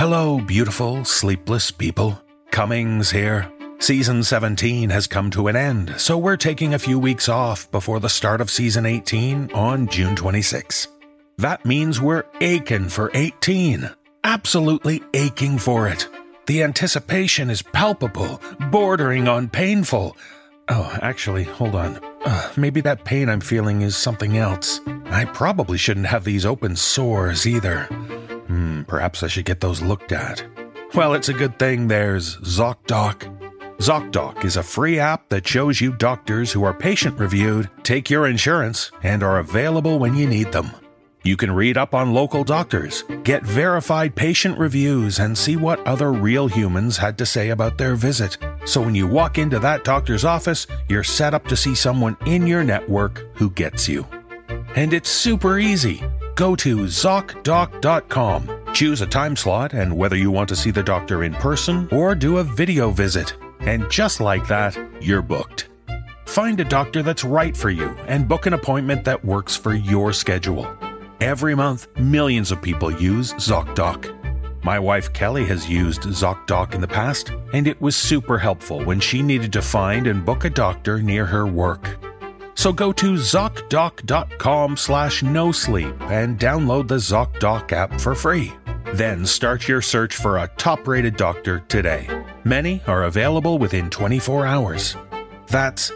Hello, beautiful, sleepless people. Cummings here. Season 17 has come to an end, so we're taking a few weeks off before the start of Season 18 on June 26. That means we're aching for 18. Absolutely aching for it. The anticipation is palpable, bordering on painful. Oh, actually, hold on. Maybe that pain I'm feeling is something else. I probably shouldn't have these open sores either. Perhaps I should get those looked at. Well, it's a good thing there's ZocDoc. ZocDoc is a free app that shows you doctors who are patient-reviewed, take your insurance, and are available when you need them. You can read up on local doctors, get verified patient reviews, and see what other real humans had to say about their visit. So when you walk into that doctor's office, you're set up to see someone in your network who gets you. And it's super easy. Go to ZocDoc.com, choose a time slot and whether you want to see the doctor in person or do a video visit. And just like that, you're booked. Find a doctor that's right for you and book an appointment that works for your schedule. Every month, millions of people use ZocDoc. My wife Kelly has used ZocDoc in the past, and it was super helpful when she needed to find and book a doctor near her work. So go to ZocDoc.com/nosleep and download the ZocDoc app for free. Then start your search for a top-rated doctor today. Many are available within 24 hours. That's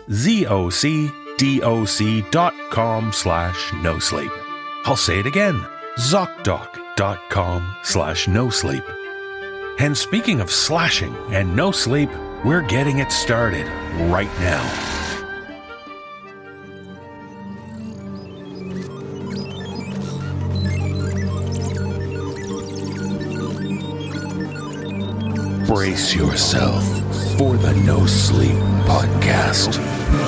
ZocDoc.com/nosleep. I'll say it again, ZocDoc.com/nosleep. And speaking of slashing and no sleep, we're getting it started right now. Brace yourself for the No Sleep Podcast.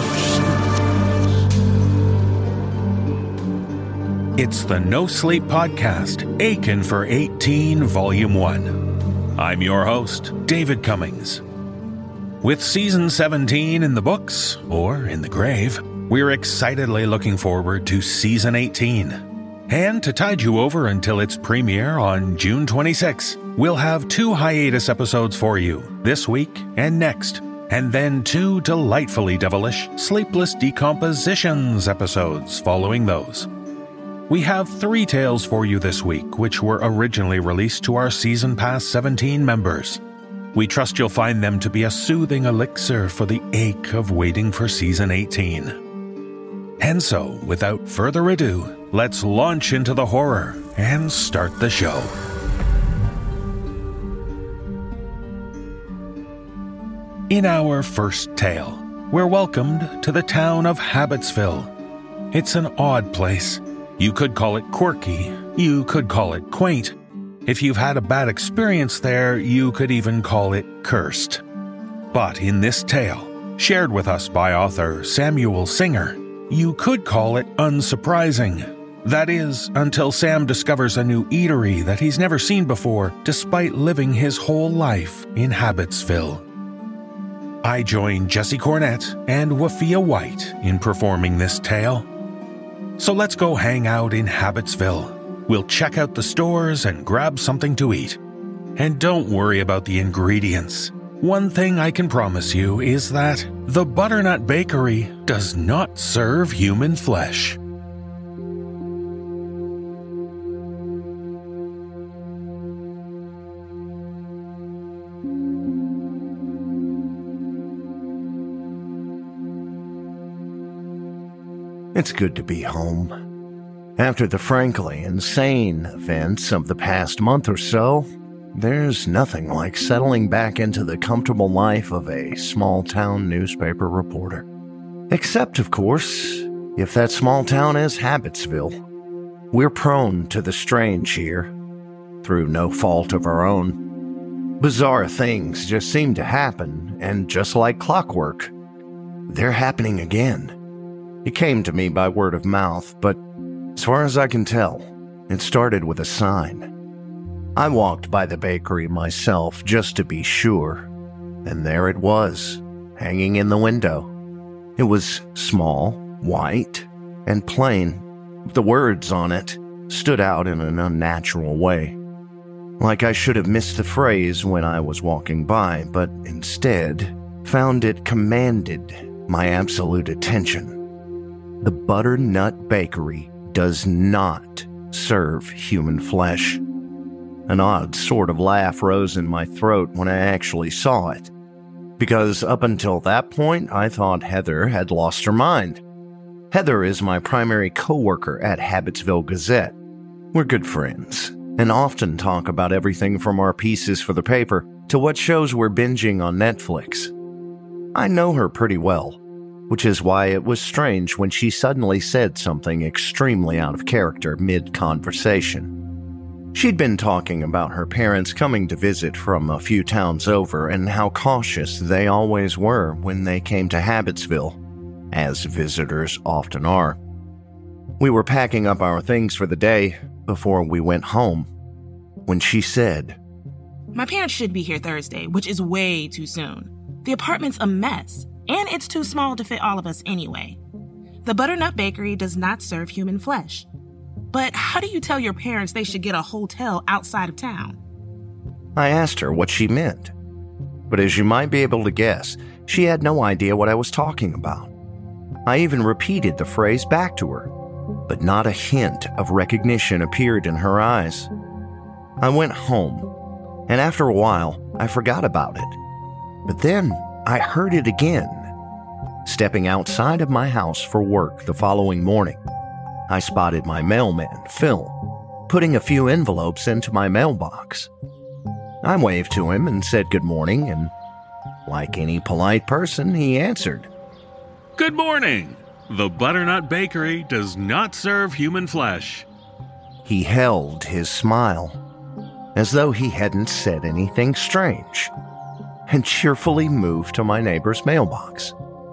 It's the No Sleep Podcast, Aching for 18, Volume 1. I'm your host, David Cummings. With Season 17 in the books, or in the grave, we're excitedly looking forward to Season 18. And to tide you over until its premiere on June 26, we'll have 2 hiatus episodes for you, this week and next, and then 2 delightfully devilish Sleepless Decompositions episodes following those. We have 3 tales for you this week, which were originally released to our Season Pass 17 members. We trust you'll find them to be a soothing elixir for the ache of waiting for Season 18. And so, without further ado, let's launch into the horror and start the show. In our first tale, we're welcomed to the town of Habitsville. It's an odd place. You could call it quirky, you could call it quaint. If you've had a bad experience there, you could even call it cursed. But in this tale, shared with us by author Samuel Singer, you could call it unsurprising. That is, until Sam discovers a new eatery that he's never seen before, despite living his whole life in Habitsville. I join Jesse Cornett and Wafia White in performing this tale. So let's go hang out in Habitsville. We'll check out the stores and grab something to eat. And don't worry about the ingredients. One thing I can promise you is that the Butternut Bakery does not serve human flesh. It's good to be home. After the frankly insane events of the past month or so, there's nothing like settling back into the comfortable life of a small-town newspaper reporter. Except, of course, if that small town is Habitsville. We're prone to the strange here, through no fault of our own. Bizarre things just seem to happen, and just like clockwork, they're happening again. It came to me by word of mouth, but as far as I can tell, it started with a sign. I walked by the bakery myself just to be sure, and there it was, hanging in the window. It was small, white, and plain. The words on it stood out in an unnatural way. Like I should have missed the phrase when I was walking by, but instead found it commanded my absolute attention. The Butternut Bakery does not serve human flesh. An odd sort of laugh rose in my throat when I actually saw it, because up until that point, I thought Heather had lost her mind. Heather is my primary coworker at Habitsville Gazette. We're good friends, and often talk about everything from our pieces for the paper to what shows we're binging on Netflix. I know her pretty well, which is why it was strange when she suddenly said something extremely out of character mid-conversation. She'd been talking about her parents coming to visit from a few towns over and how cautious they always were when they came to Habitsville, as visitors often are. We were packing up our things for the day before we went home when she said, "My parents should be here Thursday, which is way too soon. The apartment's a mess, and it's too small to fit all of us anyway. The Butternut Bakery does not serve human flesh. But how do you tell your parents they should get a hotel outside of town?" I asked her what she meant, but as you might be able to guess, she had no idea what I was talking about. I even repeated the phrase back to her, but not a hint of recognition appeared in her eyes. I went home, and after a while, I forgot about it. But then I heard it again. Stepping outside of my house for work the following morning, I spotted my mailman, Phil, putting a few envelopes into my mailbox. I waved to him and said good morning, and like any polite person, he answered, "Good morning. The Butternut Bakery does not serve human flesh." He held his smile, as though he hadn't said anything strange, and cheerfully moved to my neighbor's mailbox.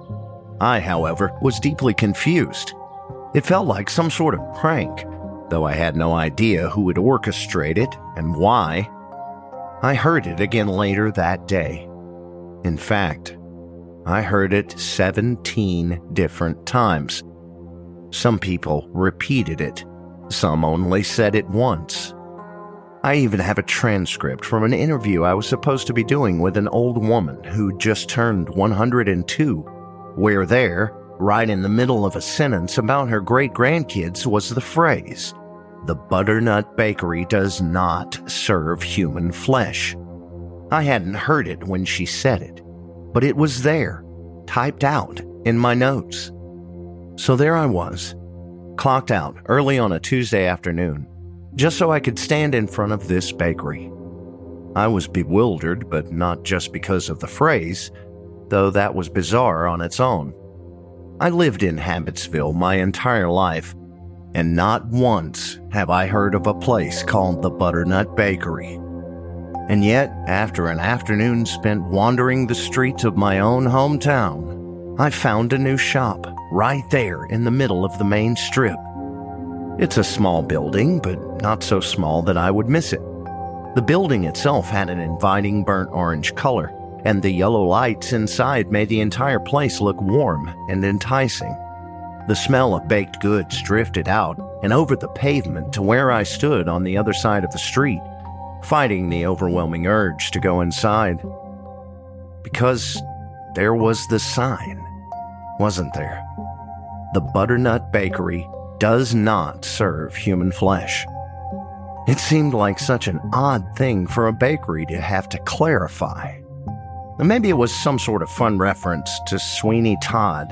I, however, was deeply confused. It felt like some sort of prank, though I had no idea who would orchestrate it and why. I heard it again later that day. In fact, I heard it 17 different times. Some people repeated it. Some only said it once. I even have a transcript from an interview I was supposed to be doing with an old woman who just turned 102, where there, right in the middle of a sentence about her great-grandkids, was the phrase, "The Butternut Bakery does not serve human flesh." I hadn't heard it when she said it, but it was there, typed out in my notes. So there I was, clocked out early on a Tuesday afternoon, just so I could stand in front of this bakery. I was bewildered, but not just because of the phrase, though that was bizarre on its own. I lived in Habitsville my entire life, and not once have I heard of a place called the Butternut Bakery. And yet, after an afternoon spent wandering the streets of my own hometown, I found a new shop right there in the middle of the main strip. It's a small building, but not so small that I would miss it. The building itself had an inviting burnt orange color, and the yellow lights inside made the entire place look warm and enticing. The smell of baked goods drifted out and over the pavement to where I stood on the other side of the street, fighting the overwhelming urge to go inside. Because there was the sign, wasn't there? The Butternut Bakery does not serve human flesh. It seemed like such an odd thing for a bakery to have to clarify. Maybe it was some sort of fun reference to Sweeney Todd.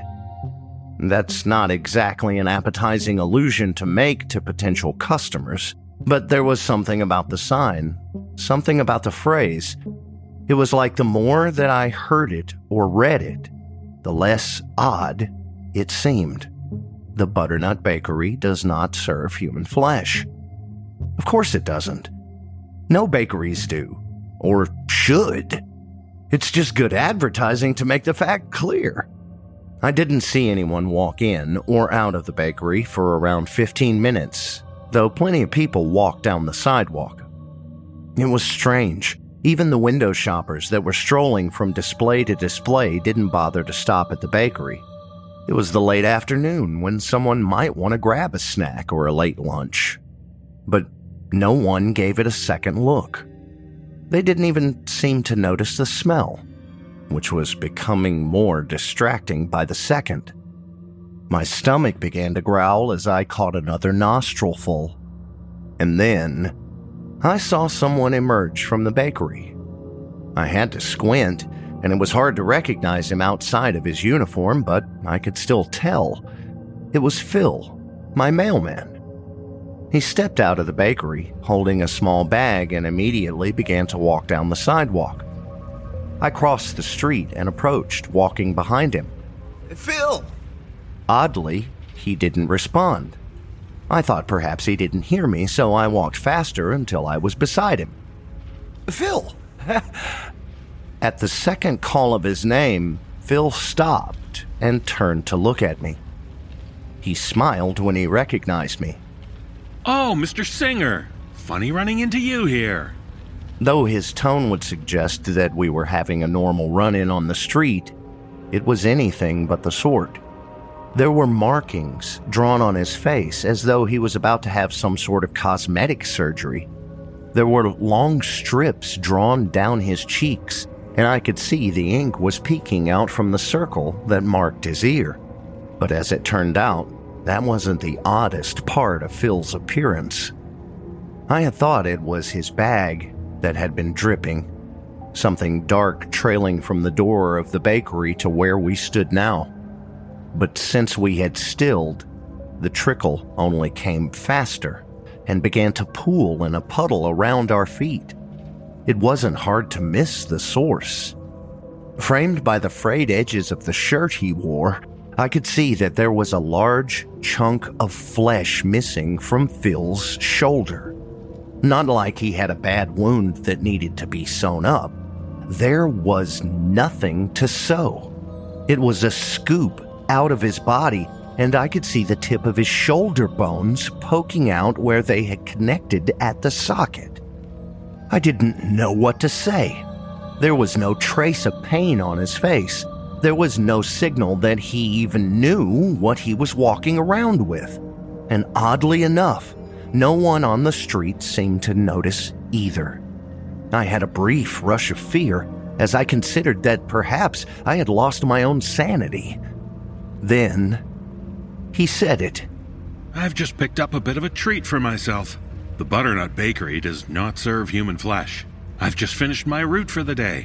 That's not exactly an appetizing allusion to make to potential customers, but there was something about the sign, something about the phrase. It was like the more that I heard it or read it, the less odd it seemed. The Butternut Bakery does not serve human flesh. Of course it doesn't. No bakeries do, or should. It's just good advertising to make the fact clear. I didn't see anyone walk in or out of the bakery for around 15 minutes, though plenty of people walked down the sidewalk. It was strange. Even the window shoppers that were strolling from display to display didn't bother to stop at the bakery. It was the late afternoon when someone might want to grab a snack or a late lunch. But No one gave it a second look. They didn't even seem to notice the smell, which was becoming more distracting by the second. My stomach began to growl as I caught another nostrilful. And then, I saw someone emerge from the bakery. I had to squint, and it was hard to recognize him outside of his uniform, but I could still tell. It was Phil, my mailman. He stepped out of the bakery, holding a small bag, and immediately began to walk down the sidewalk. I crossed the street and approached, walking behind him. Phil! Oddly, he didn't respond. I thought perhaps he didn't hear me, so I walked faster until I was beside him. Phil! At the second call of his name, Phil stopped and turned to look at me. He smiled when he recognized me. Oh, Mr. Singer. Funny running into you here. Though his tone would suggest that we were having a normal run-in on the street, it was anything but the sort. There were markings drawn on his face as though he was about to have some sort of cosmetic surgery. There were long strips drawn down his cheeks, and I could see the ink was peeking out from the circle that marked his ear. But as it turned out, that wasn't the oddest part of Phil's appearance. I had thought it was his bag that had been dripping, something dark trailing from the door of the bakery to where we stood now. But since we had stilled, the trickle only came faster and began to pool in a puddle around our feet. It wasn't hard to miss the source. Framed by the frayed edges of the shirt he wore, I could see that there was a large chunk of flesh missing from Phil's shoulder. Not like he had a bad wound that needed to be sewn up. There was nothing to sew. It was a scoop out of his body, and I could see the tip of his shoulder bones poking out where they had connected at the socket. I didn't know what to say. There was no trace of pain on his face. There was no signal that he even knew what he was walking around with. And oddly enough, no one on the street seemed to notice either. I had a brief rush of fear as I considered that perhaps I had lost my own sanity. Then, he said it. I've just picked up a bit of a treat for myself. The Butternut Bakery does not serve human flesh. I've just finished my route for the day.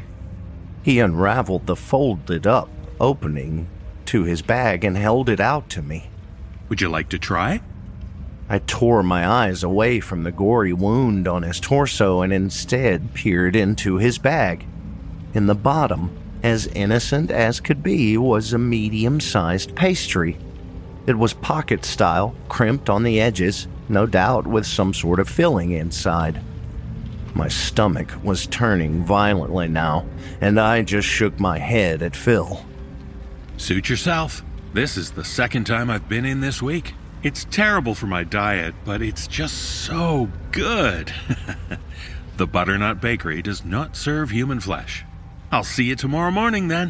He unraveled the folded up opening to his bag and held it out to me. Would you like to try? I tore my eyes away from the gory wound on his torso and instead peered into his bag. In the bottom, as innocent as could be, was a medium-sized pastry. It was pocket-style, crimped on the edges, no doubt with some sort of filling inside. My stomach was turning violently now, and I just shook my head at Phil. Suit yourself. This is the second time I've been in this week. It's terrible for my diet, but it's just so good. The Butternut Bakery does not serve human flesh. I'll see you tomorrow morning then.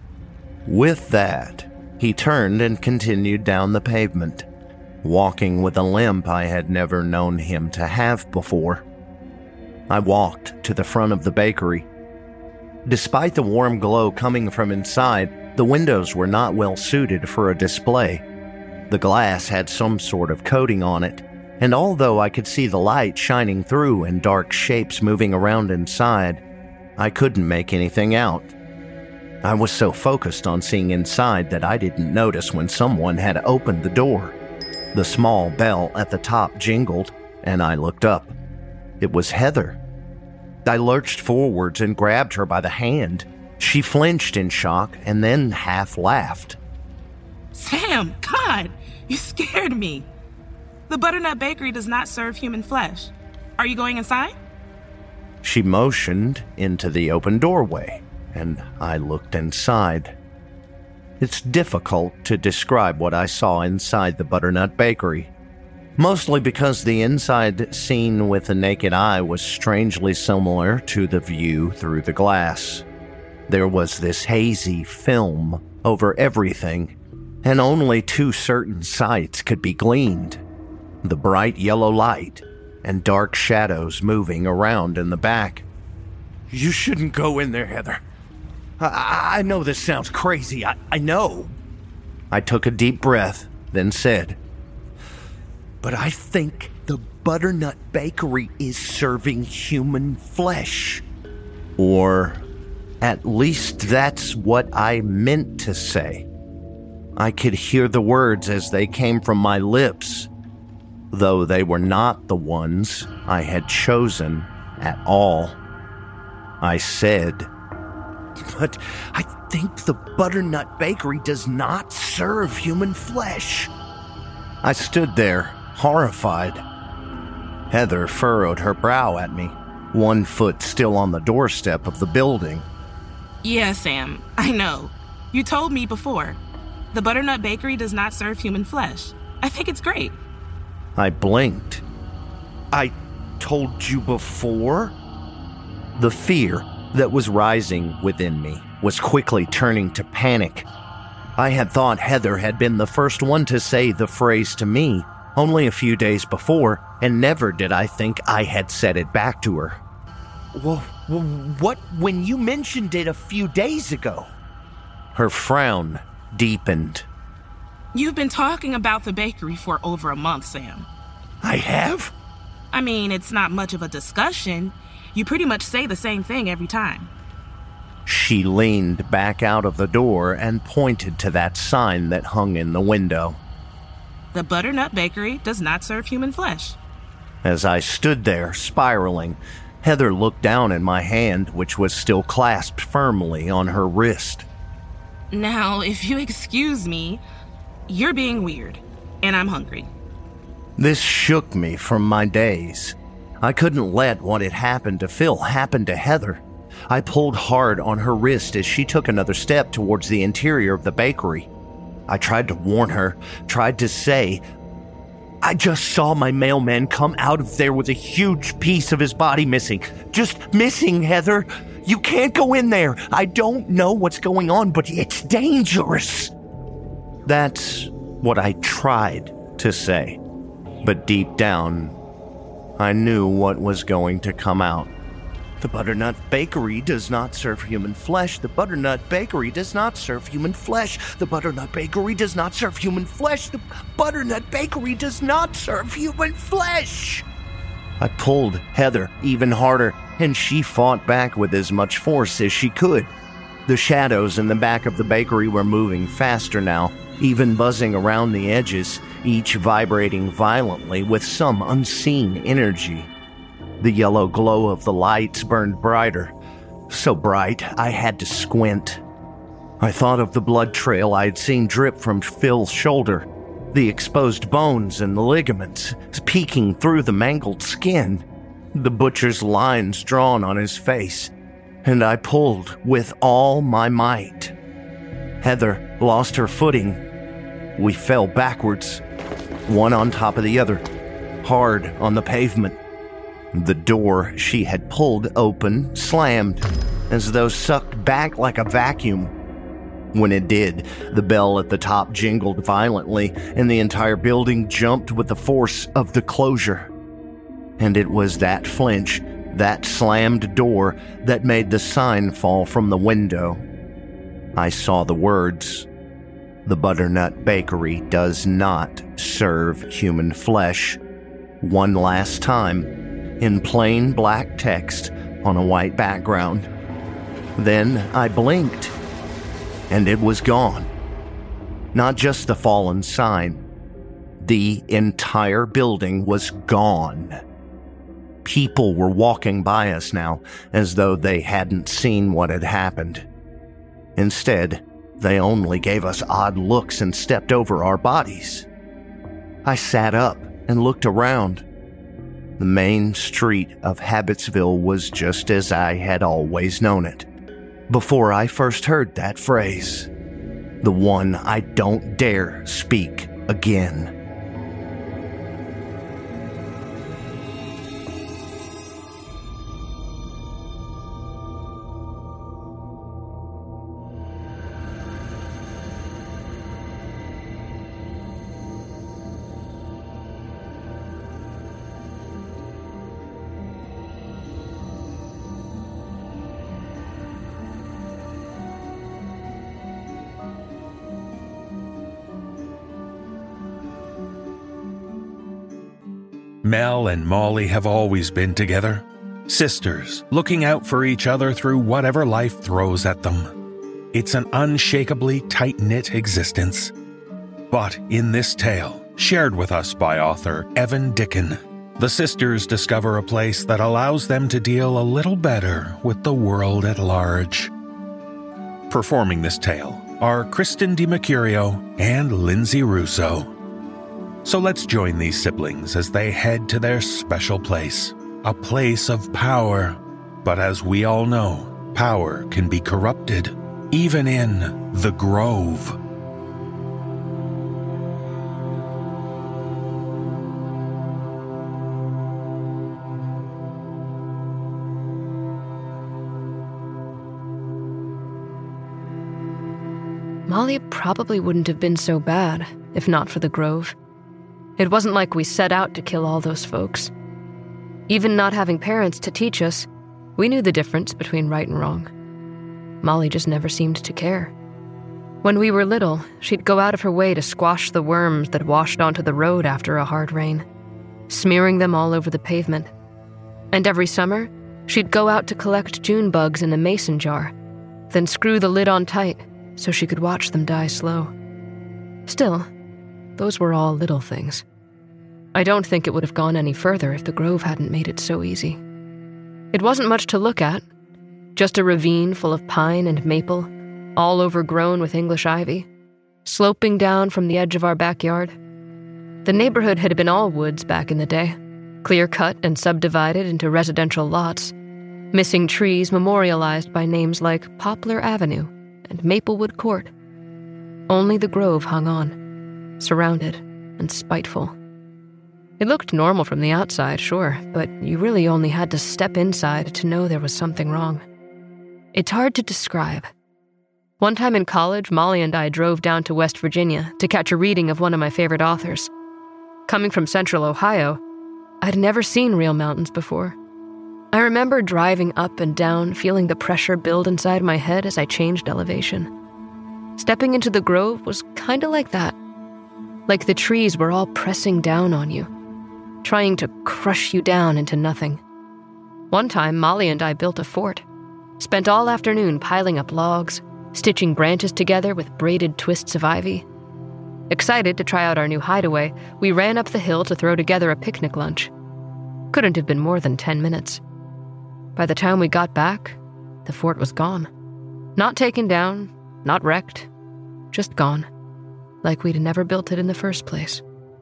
With that, he turned and continued down the pavement, walking with a limp I had never known him to have before. I walked to the front of the bakery. Despite the warm glow coming from inside, the windows were not well suited for a display. The glass had some sort of coating on it, and although I could see the light shining through and dark shapes moving around inside, I couldn't make anything out. I was so focused on seeing inside that I didn't notice when someone had opened the door. The small bell at the top jingled, and I looked up. It was Heather. I lurched forwards and grabbed her by the hand. She flinched in shock and then half laughed. Sam, God, you scared me. The Butternut Bakery does not serve human flesh. Are you going inside? She motioned into the open doorway, and I looked inside. It's difficult to describe what I saw inside the Butternut Bakery, mostly because the inside seen with the naked eye was strangely similar to the view through the glass. There was this hazy film over everything, and only two certain sights could be gleaned: the bright yellow light and dark shadows moving around in the back. You shouldn't go in there, Heather. I know this sounds crazy. I know. I took a deep breath, then said, But I think the Butternut Bakery is serving human flesh. or at least that's what I meant to say. I could hear the words as they came from my lips, though they were not the ones I had chosen at all. I said, But I think the Butternut Bakery does not serve human flesh. I stood there, horrified. Heather furrowed her brow at me, one foot still on the doorstep of the building. Yeah, Sam, I know. You told me before. The Butternut Bakery does not serve human flesh. I think it's great. I blinked. I told you before? The fear that was rising within me was quickly turning to panic. I had thought Heather had been the first one to say the phrase to me only a few days before, and never did I think I had said it back to her. Well, what when you mentioned it a few days ago? Her frown deepened. You've been talking about the bakery for over a month, Sam. I have? I mean, it's not much of a discussion. You pretty much say the same thing every time. She leaned back out of the door and pointed to that sign that hung in the window. The Butternut Bakery does not serve human flesh. As I stood there, spiraling, Heather looked down at my hand, which was still clasped firmly on her wrist. Now, if you excuse me, you're being weird, and I'm hungry. This shook me from my daze. I couldn't let what had happened to Phil happen to Heather. I pulled hard on her wrist as she took another step towards the interior of the bakery. I tried to warn her, tried to say, I just saw my mailman come out of there with a huge piece of his body missing. Just missing, Heather. You can't go in there. I don't know what's going on, but it's dangerous. That's what I tried to say. But deep down, I knew what was going to come out. The Butternut Bakery does not serve human flesh. The Butternut Bakery does not serve human flesh. The Butternut Bakery does not serve human flesh. The Butternut Bakery does not serve human flesh. I pulled Heather even harder, and she fought back with as much force as she could. The shadows in the back of the bakery were moving faster now, even buzzing around the edges, each vibrating violently with some unseen energy. The yellow glow of the lights burned brighter, so bright I had to squint. I thought of the blood trail I'd seen drip from Phil's shoulder, the exposed bones and the ligaments peeking through the mangled skin, the butcher's lines drawn on his face, and I pulled with all my might. Heather lost her footing. We fell backwards, one on top of the other, hard on the pavement. The door she had pulled open slammed, as though sucked back like a vacuum. When it did, the bell at the top jingled violently, and the entire building jumped with the force of the closure. And it was that flinch, that slammed door, that made the sign fall from the window. I saw the words, "The Butternut Bakery does not serve human flesh," one last time, in plain black text on a white background. Then I blinked, and it was gone. Not just the fallen sign. The entire building was gone. People were walking by us now, as though they hadn't seen what had happened. Instead, they only gave us odd looks and stepped over our bodies. I sat up and looked around. The main street of Habitsville was just as I had always known it, before I first heard that phrase, the one I don't dare speak again. Mel and Molly have always been together. Sisters, looking out for each other through whatever life throws at them. It's an unshakably tight-knit existence. But in this tale, shared with us by author Evan Dicken, the sisters discover a place that allows them to deal a little better with the world at large. Performing this tale are Kristen DiMercurio and Lindsay Russo. So let's join these siblings as they head to their special place, a place of power. But as we all know, power can be corrupted, even in the Grove. Molly probably wouldn't have been so bad if not for the Grove. It wasn't like we set out to kill all those folks. Even not having parents to teach us, we knew the difference between right and wrong. Molly just never seemed to care. When we were little, she'd go out of her way to squash the worms that washed onto the road after a hard rain, smearing them all over the pavement. And every summer, she'd go out to collect June bugs in a mason jar, then screw the lid on tight so she could watch them die slow. Still, those were all little things. I don't think it would have gone any further if the Grove hadn't made it so easy. It wasn't much to look at, just a ravine full of pine and maple, all overgrown with English ivy, sloping down from the edge of our backyard. The neighborhood had been all woods back in the day, clear-cut and subdivided into residential lots, missing trees memorialized by names like Poplar Avenue and Maplewood Court. Only the Grove hung on, surrounded and spiteful. It looked normal from the outside, sure, but you really only had to step inside to know there was something wrong. It's hard to describe. One time in college, Molly and I drove down to West Virginia to catch a reading of one of my favorite authors. Coming from central Ohio, I'd never seen real mountains before. I remember driving up and down, feeling the pressure build inside my head as I changed elevation. Stepping into the Grove was kind of like that. Like the trees were all pressing down on you, trying to crush you down into nothing. One time, Molly and I built a fort, spent all afternoon piling up logs, stitching branches together with braided twists of ivy. Excited to try out our new hideaway, we ran up the hill to throw together a picnic lunch. Couldn't have been more than 10 minutes. By the time we got back, the fort was gone. Not taken down, not wrecked, just gone. Like we'd never built it in the first place.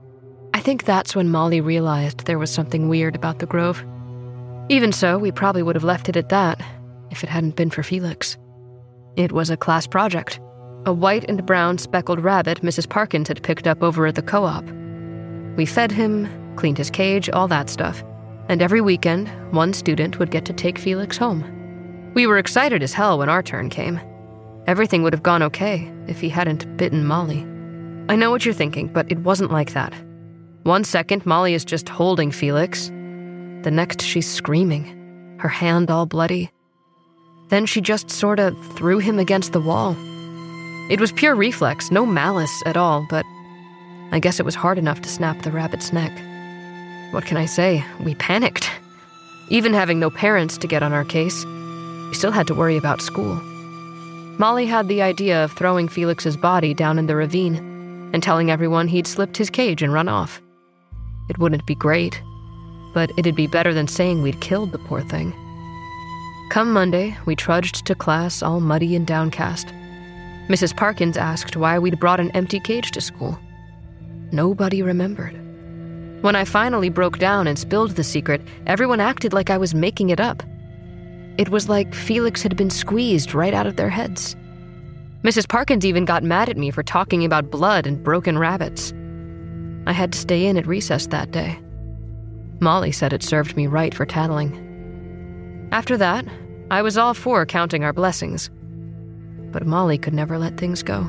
I think that's when Molly realized there was something weird about the Grove. Even so, we probably would have left it at that if it hadn't been for Felix. It was a class project. A white and brown speckled rabbit Mrs. Parkins had picked up over at the co-op. We fed him, cleaned his cage, all that stuff. And every weekend, one student would get to take Felix home. We were excited as hell when our turn came. Everything would have gone okay if he hadn't bitten Molly. I know what you're thinking, but it wasn't like that. One second, Molly is just holding Felix. The next, she's screaming, her hand all bloody. Then she just sort of threw him against the wall. It was pure reflex, no malice at all, but I guess it was hard enough to snap the rabbit's neck. What can I say? We panicked. Even having no parents to get on our case, we still had to worry about school. Molly had the idea of throwing Felix's body down in the ravine and telling everyone he'd slipped his cage and run off. It wouldn't be great, but it'd be better than saying we'd killed the poor thing. Come Monday, we trudged to class all muddy and downcast. Mrs. Parkins asked why we'd brought an empty cage to school. Nobody remembered. When I finally broke down and spilled the secret, everyone acted like I was making it up. It was like Felix had been squeezed right out of their heads. Mrs. Parkins even got mad at me for talking about blood and broken rabbits. I had to stay in at recess that day. Molly said it served me right for tattling. After that, I was all for counting our blessings. But Molly could never let things go.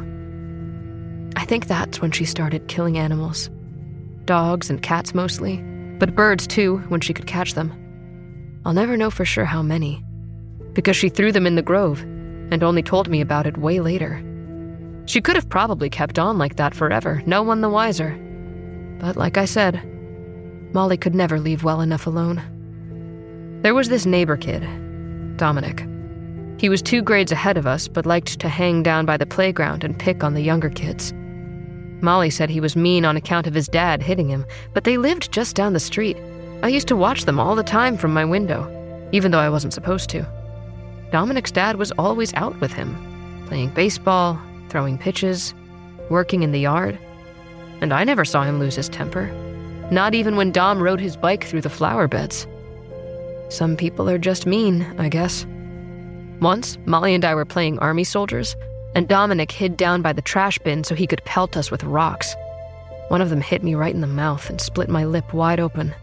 I think that's when she started killing animals. Dogs and cats mostly, but birds too when she could catch them. I'll never know for sure how many, because she threw them in the Grove and only told me about it way later. She could have probably kept on like that forever, no one the wiser. But like I said, Molly could never leave well enough alone. There was this neighbor kid, Dominic. He was 2 grades ahead of us, but liked to hang down by the playground and pick on the younger kids. Molly said he was mean on account of his dad hitting him, but they lived just down the street. I used to watch them all the time from my window, even though I wasn't supposed to. Dominic's dad was always out with him, playing baseball, throwing pitches, working in the yard. And I never saw him lose his temper, not even when Dom rode his bike through the flower beds. Some people are just mean, I guess. Once, Molly and I were playing army soldiers, and Dominic hid down by the trash bin so he could pelt us with rocks. One of them hit me right in the mouth and split my lip wide open.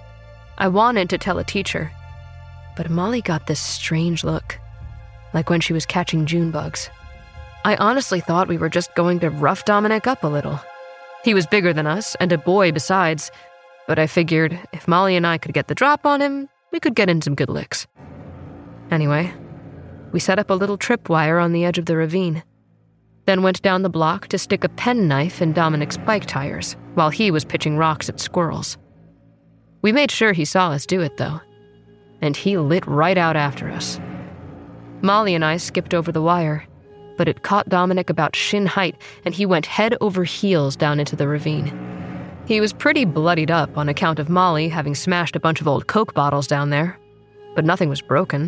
I wanted to tell a teacher, but Molly got this strange look, like when she was catching June bugs. I honestly thought we were just going to rough Dominic up a little. He was bigger than us, and a boy besides, but I figured if Molly and I could get the drop on him, we could get in some good licks. Anyway, we set up a little tripwire on the edge of the ravine, then went down the block to stick a penknife in Dominic's bike tires while he was pitching rocks at squirrels. We made sure he saw us do it, though, and he lit right out after us. Molly and I skipped over the wire, but it caught Dominic about shin height, and he went head over heels down into the ravine. He was pretty bloodied up on account of Molly having smashed a bunch of old Coke bottles down there, but nothing was broken.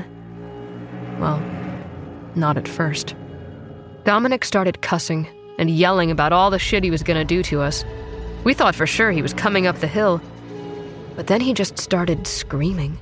Well, not at first. Dominic started cussing and yelling about all the shit he was gonna do to us. We thought for sure he was coming up the hill, but then he just started screaming.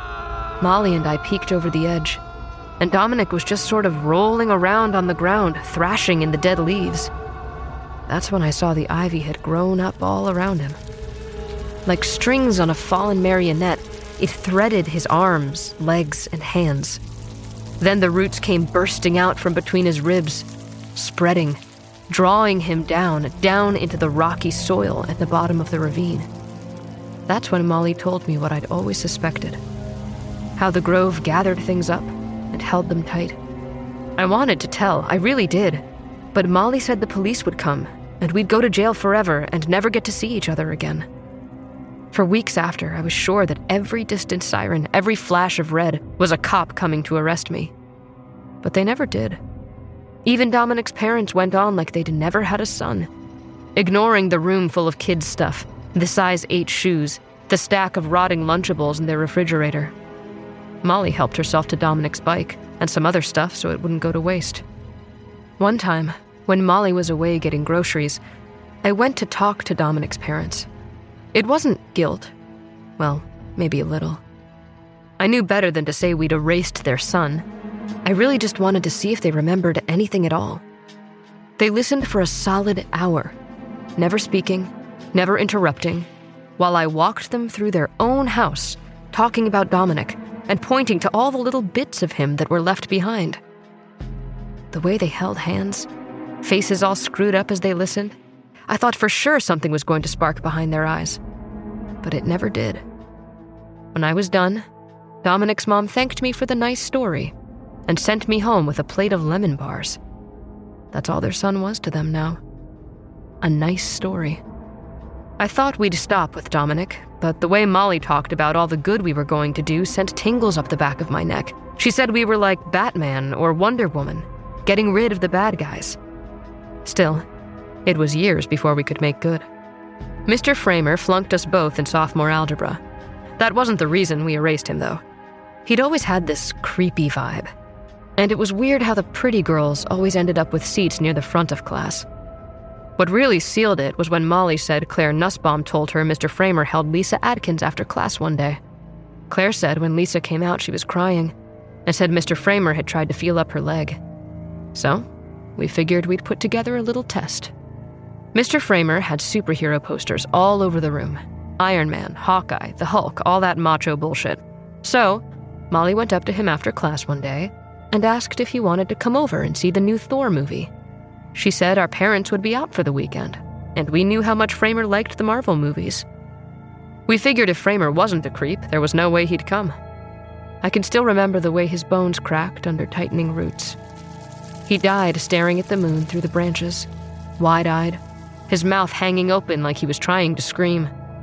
Molly and I peeked over the edge, and Dominic was just sort of rolling around on the ground, thrashing in the dead leaves. That's when I saw the ivy had grown up all around him. Like strings on a fallen marionette, it threaded his arms, legs, and hands. Then the roots came bursting out from between his ribs, spreading, drawing him down into the rocky soil at the bottom of the ravine. That's when Molly told me what I'd always suspected, how the grove gathered things up and held them tight. I wanted to tell, I really did, but Molly said the police would come, and we'd go to jail forever and never get to see each other again. For weeks after, I was sure that every distant siren, every flash of red, was a cop coming to arrest me. But they never did. Even Dominic's parents went on like they'd never had a son, ignoring the room full of kids' stuff, the size 8 shoes, the stack of rotting Lunchables in their refrigerator. Molly helped herself to Dominic's bike and some other stuff so it wouldn't go to waste. One time, when Molly was away getting groceries, I went to talk to Dominic's parents. It wasn't guilt. Well, maybe a little. I knew better than to say we'd erased their son. I really just wanted to see if they remembered anything at all. They listened for a solid hour, never speaking, never interrupting, while I walked them through their own house, talking about Dominic and pointing to all the little bits of him that were left behind. The way they held hands, faces all screwed up as they listened, I thought for sure something was going to spark behind their eyes. But it never did. When I was done, Dominic's mom thanked me for the nice story and sent me home with a plate of lemon bars. That's all their son was to them now. A nice story. I thought we'd stop with Dominic, but the way Molly talked about all the good we were going to do sent tingles up the back of my neck. She said we were like Batman or Wonder Woman, getting rid of the bad guys. Still, it was years before we could make good. Mr. Framer flunked us both in sophomore algebra. That wasn't the reason we erased him, though. He'd always had this creepy vibe. And it was weird how the pretty girls always ended up with seats near the front of class. What really sealed it was when Molly said Claire Nussbaum told her Mr. Framer held Lisa Adkins after class one day. Claire said when Lisa came out she was crying, and said Mr. Framer had tried to feel up her leg. So, we figured we'd put together a little test. Mr. Framer had superhero posters all over the room. Iron Man, Hawkeye, the Hulk, all that macho bullshit. So, Molly went up to him after class one day and asked if he wanted to come over and see the new Thor movie. She said our parents would be out for the weekend, and we knew how much Framer liked the Marvel movies. We figured if Framer wasn't a creep, there was no way he'd come. I can still remember the way his bones cracked under tightening roots. He died staring at the moon through the branches, wide-eyed, his mouth hanging open like he was trying to scream.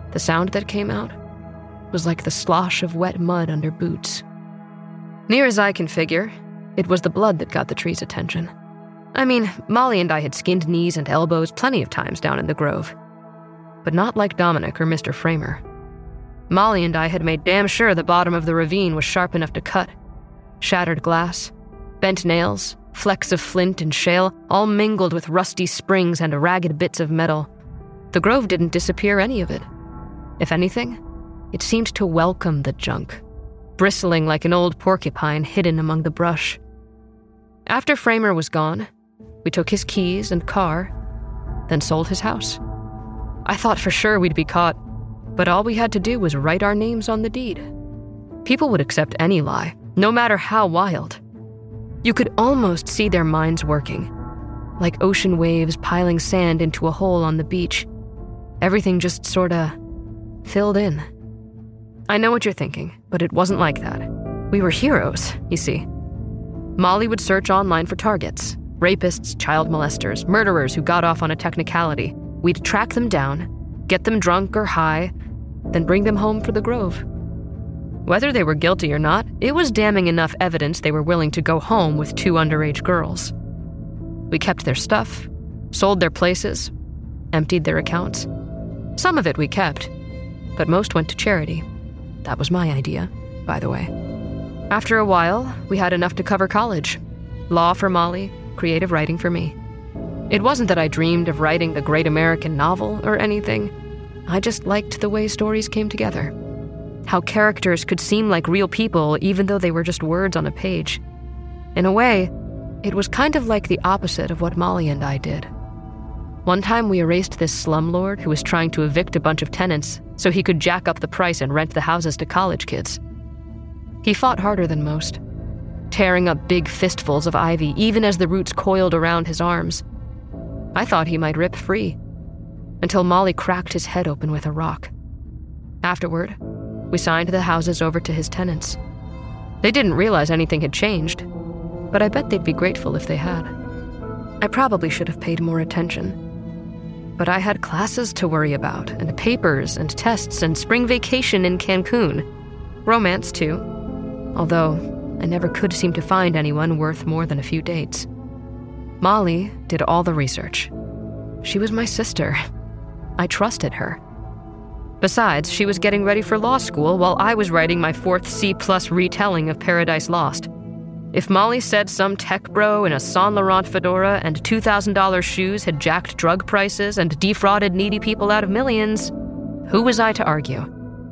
The sound that came out was like the slosh of wet mud under boots. Near as I can figure, it was the blood that got the tree's attention. I mean, Molly and I had skinned knees and elbows plenty of times down in the grove. But not like Dominic or Mr. Framer. Molly and I had made damn sure the bottom of the ravine was sharp enough to cut. Shattered glass, bent nails, flecks of flint and shale, all mingled with rusty springs and ragged bits of metal. The grove didn't disappear any of it. If anything, it seemed to welcome the junk, bristling like an old porcupine hidden among the brush. After Framer was gone, we took his keys and car, then sold his house. I thought for sure we'd be caught, but all we had to do was write our names on the deed. People would accept any lie, no matter how wild. You could almost see their minds working, like ocean waves piling sand into a hole on the beach. Everything just sorta filled in. I know what you're thinking, but it wasn't like that. We were heroes, you see. Molly would search online for targets, rapists, child molesters, murderers who got off on a technicality. We'd track them down, get them drunk or high, then bring them home for the grove. Whether they were guilty or not, it was damning enough evidence they were willing to go home with 2 underage girls. We kept their stuff, sold their places, emptied their accounts. Some of it we kept, but most went to charity. That was my idea, by the way. After a while, we had enough to cover college. Law for Molly, creative writing for me. It wasn't that I dreamed of writing the great American novel or anything. I just liked the way stories came together. How characters could seem like real people even though they were just words on a page. In a way, it was kind of like the opposite of what Molly and I did. One time we erased this slumlord who was trying to evict a bunch of tenants so he could jack up the price and rent the houses to college kids. He fought harder than most, tearing up big fistfuls of ivy even as the roots coiled around his arms. I thought he might rip free, until Molly cracked his head open with a rock. Afterward, we signed the houses over to his tenants. They didn't realize anything had changed, but I bet they'd be grateful if they had. I probably should have paid more attention, but I had classes to worry about, and papers and tests and spring vacation in Cancun. Romance, too, although I never could seem to find anyone worth more than a few dates. Molly did all the research. She was my sister. I trusted her. Besides, she was getting ready for law school while I was writing my 4th C+ retelling of Paradise Lost. If Molly said some tech bro in a Saint Laurent fedora and $2,000 shoes had jacked drug prices and defrauded needy people out of millions, who was I to argue?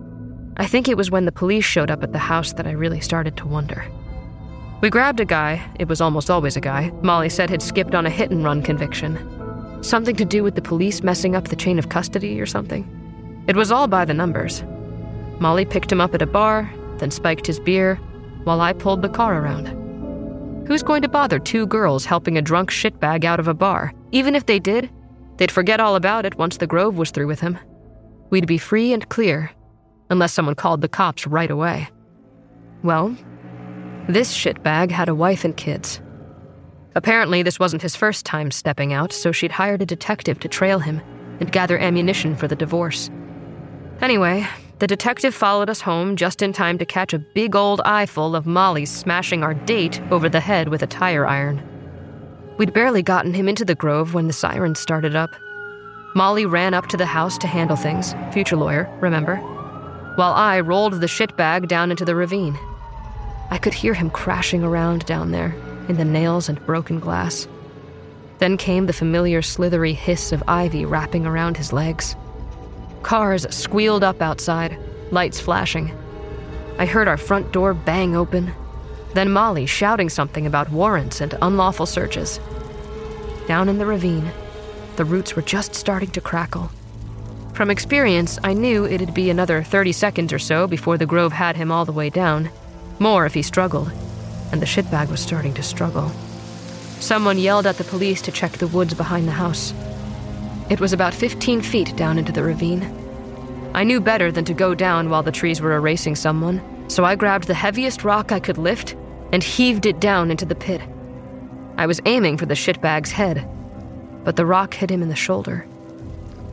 I think it was when the police showed up at the house that I really started to wonder. We grabbed a guy, it was almost always a guy, Molly said had skipped on a hit-and-run conviction. Something to do with the police messing up the chain of custody or something. It was all by the numbers. Molly picked him up at a bar, then spiked his beer, while I pulled the car around. Who's going to bother 2 girls helping a drunk shitbag out of a bar? Even if they did, they'd forget all about it once the grove was through with him. We'd be free and clear, unless someone called the cops right away. Well, this shitbag had a wife and kids. Apparently, this wasn't his first time stepping out, so she'd hired a detective to trail him and gather ammunition for the divorce. Anyway, the detective followed us home just in time to catch a big old eyeful of Molly smashing our date over the head with a tire iron. We'd barely gotten him into the grove when the sirens started up. Molly ran up to the house to handle things, future lawyer, remember? While I rolled the shitbag down into the ravine. I could hear him crashing around down there, in the nails and broken glass. Then came the familiar slithery hiss of ivy wrapping around his legs. Cars squealed up outside, lights flashing. I heard our front door bang open, then Molly shouting something about warrants and unlawful searches. Down in the ravine, the roots were just starting to crackle. From experience, I knew it'd be another 30 seconds or so before the grove had him all the way down. More if he struggled, and the shitbag was starting to struggle. Someone yelled at the police to check the woods behind the house. It was about 15 feet down into the ravine. I knew better than to go down while the trees were erasing someone, so I grabbed the heaviest rock I could lift and heaved it down into the pit. I was aiming for the shitbag's head, but the rock hit him in the shoulder.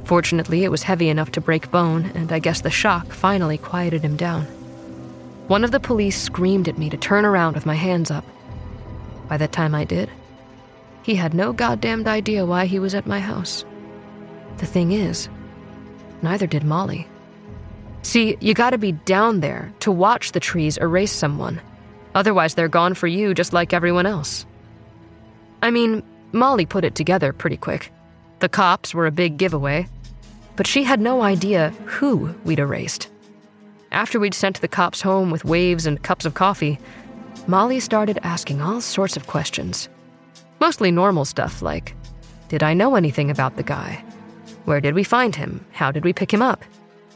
Fortunately, it was heavy enough to break bone, and I guess the shock finally quieted him down. One of the police screamed at me to turn around with my hands up. By the time I did, he had no goddamned idea why he was at my house. The thing is, neither did Molly. See, you gotta be down there to watch the trees erase someone. Otherwise, they're gone for you just like everyone else. I mean, Molly put it together pretty quick. The cops were a big giveaway, but she had no idea who we'd erased. After we'd sent the cops home with waves and cups of coffee, Molly started asking all sorts of questions. Mostly normal stuff like, did I know anything about the guy? Where did we find him? How did we pick him up?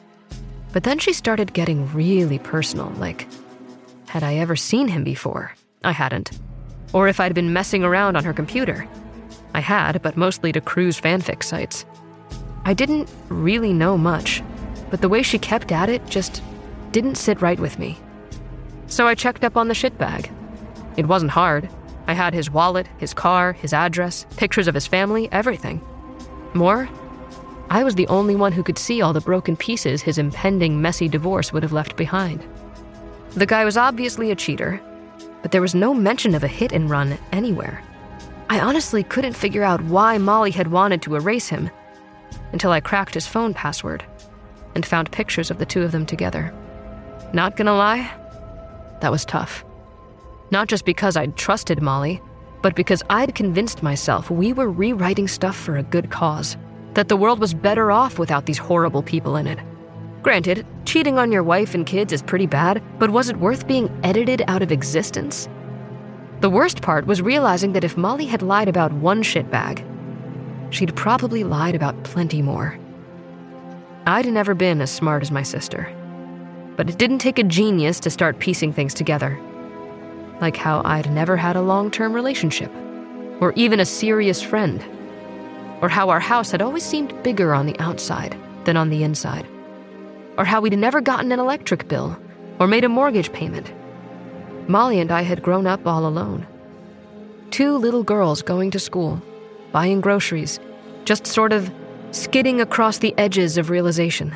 But then she started getting really personal, like, had I ever seen him before? I hadn't. Or if I'd been messing around on her computer. I had, but mostly to cruise fanfic sites. I didn't really know much, but the way she kept at it just didn't sit right with me. So I checked up on the shitbag. It wasn't hard. I had his wallet, his car, his address, pictures of his family, everything. More, I was the only one who could see all the broken pieces his impending messy divorce would have left behind. The guy was obviously a cheater, but there was no mention of a hit and run anywhere. I honestly couldn't figure out why Molly had wanted to erase him until I cracked his phone password and found pictures of the two of them together. Not gonna lie, that was tough. Not just because I'd trusted Molly, but because I'd convinced myself we were rewriting stuff for a good cause, that the world was better off without these horrible people in it. Granted, cheating on your wife and kids is pretty bad, but was it worth being edited out of existence? The worst part was realizing that if Molly had lied about one shitbag, she'd probably lied about plenty more. I'd never been as smart as my sister, but it didn't take a genius to start piecing things together. Like how I'd never had a long-term relationship, or even a serious friend, or how our house had always seemed bigger on the outside than on the inside, or how we'd never gotten an electric bill or made a mortgage payment. Molly and I had grown up all alone. 2 little girls going to school, buying groceries, just sort of skidding across the edges of realization.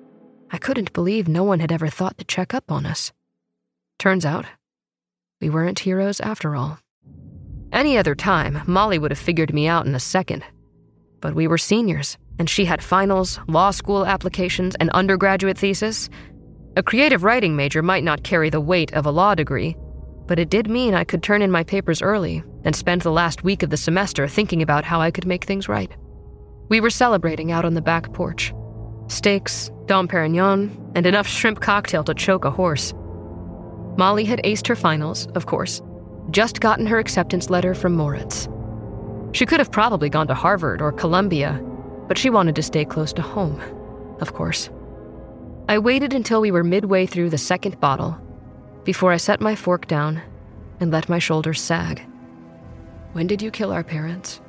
I couldn't believe no one had ever thought to check up on us. Turns out, we weren't heroes after all. Any other time, Molly would have figured me out in a second. But we were seniors, and she had finals, law school applications, an undergraduate thesis. A creative writing major might not carry the weight of a law degree, but it did mean I could turn in my papers early and spend the last week of the semester thinking about how I could make things right. We were celebrating out on the back porch. Steaks, Dom Perignon, and enough shrimp cocktail to choke a horse. Molly had aced her finals, of course, just gotten her acceptance letter from Moritz. She could have probably gone to Harvard or Columbia, but she wanted to stay close to home, of course. I waited until we were midway through the second bottle before I set my fork down and let my shoulders sag. When did you kill our parents?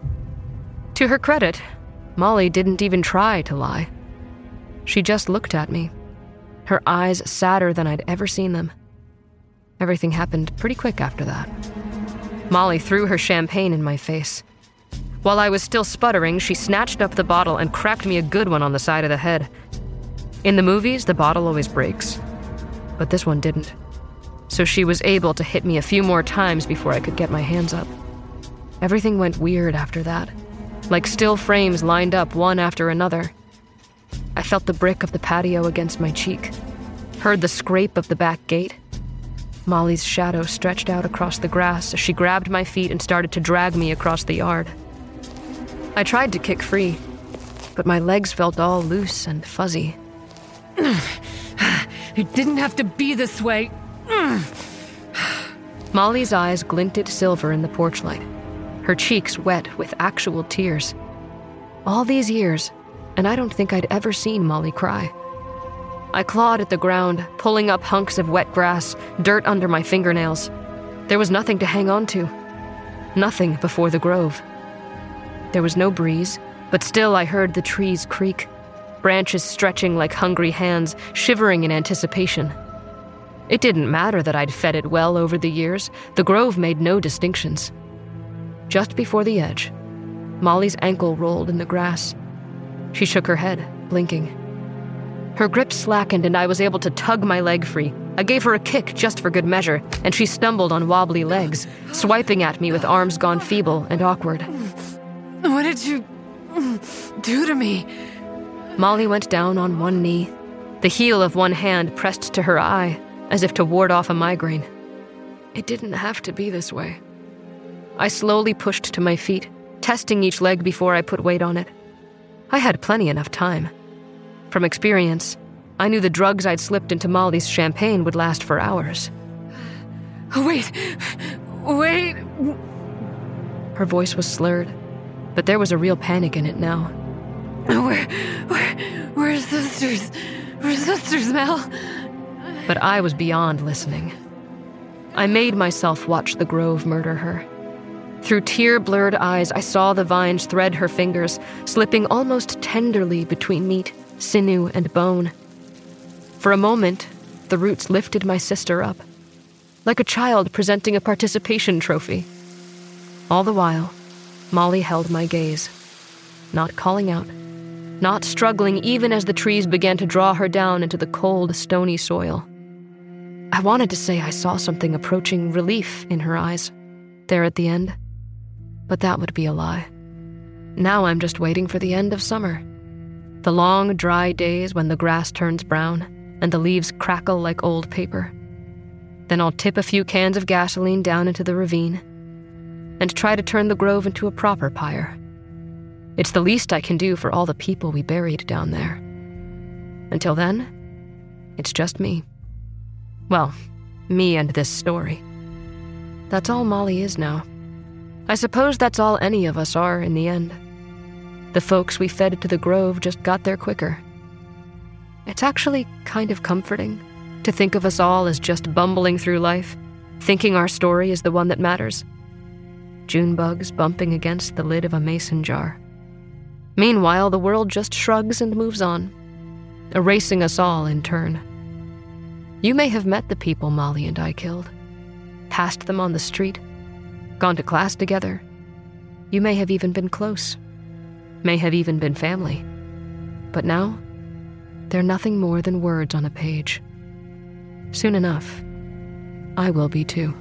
To her credit, Molly didn't even try to lie. She just looked at me, her eyes sadder than I'd ever seen them. Everything happened pretty quick after that. Molly threw her champagne in my face. While I was still sputtering, she snatched up the bottle and cracked me a good one on the side of the head. In the movies, the bottle always breaks, but this one didn't. So she was able to hit me a few more times before I could get my hands up. Everything went weird after that, like still frames lined up one after another. I felt the brick of the patio against my cheek, heard the scrape of the back gate. Molly's shadow stretched out across the grass as she grabbed my feet and started to drag me across the yard. I tried to kick free, but my legs felt all loose and fuzzy. It didn't have to be this way. Molly's eyes glinted silver in the porch light, her cheeks wet with actual tears. All these years, and I don't think I'd ever seen Molly cry. I clawed at the ground, pulling up hunks of wet grass, dirt under my fingernails. There was nothing to hang on to. Nothing before the grove. There was no breeze, but still I heard the trees creak, branches stretching like hungry hands, shivering in anticipation. It didn't matter that I'd fed it well over the years. The grove made no distinctions. Just before the edge, Molly's ankle rolled in the grass. She shook her head, blinking. Her grip slackened and I was able to tug my leg free. I gave her a kick just for good measure, and she stumbled on wobbly legs, swiping at me with arms gone feeble and awkward. What did you do to me? Molly went down on one knee, the heel of one hand pressed to her eye, as if to ward off a migraine. It didn't have to be this way. I slowly pushed to my feet, testing each leg before I put weight on it. I had plenty enough time. From experience, I knew the drugs I'd slipped into Molly's champagne would last for hours. Wait. Her voice was slurred, but there was a real panic in it now. Where's sisters? Where's sisters, Mel? But I was beyond listening. I made myself watch the Grove murder her. Through tear-blurred eyes, I saw the vines thread her fingers, slipping almost tenderly between meat, sinew, and bone. For a moment, the roots lifted my sister up, like a child presenting a participation trophy. All the while, Molly held my gaze, not calling out, not struggling even as the trees began to draw her down into the cold, stony soil. I wanted to say I saw something approaching relief in her eyes, there at the end, but that would be a lie. Now I'm just waiting for the end of summer. The long, dry days when the grass turns brown and the leaves crackle like old paper. Then I'll tip a few cans of gasoline down into the ravine and try to turn the Grove into a proper pyre. It's the least I can do for all the people we buried down there. Until then, it's just me. Well, me and this story. That's all Molly is now. I suppose that's all any of us are in the end. The folks we fed to the Grove just got there quicker. It's actually kind of comforting to think of us all as just bumbling through life, thinking our story is the one that matters. June bugs bumping against the lid of a mason jar. Meanwhile, the world just shrugs and moves on, erasing us all in turn. You may have met the people Molly and I killed, passed them on the street, gone to class together. You may have even been close, may have even been family. But now, they're nothing more than words on a page. Soon enough, I will be too.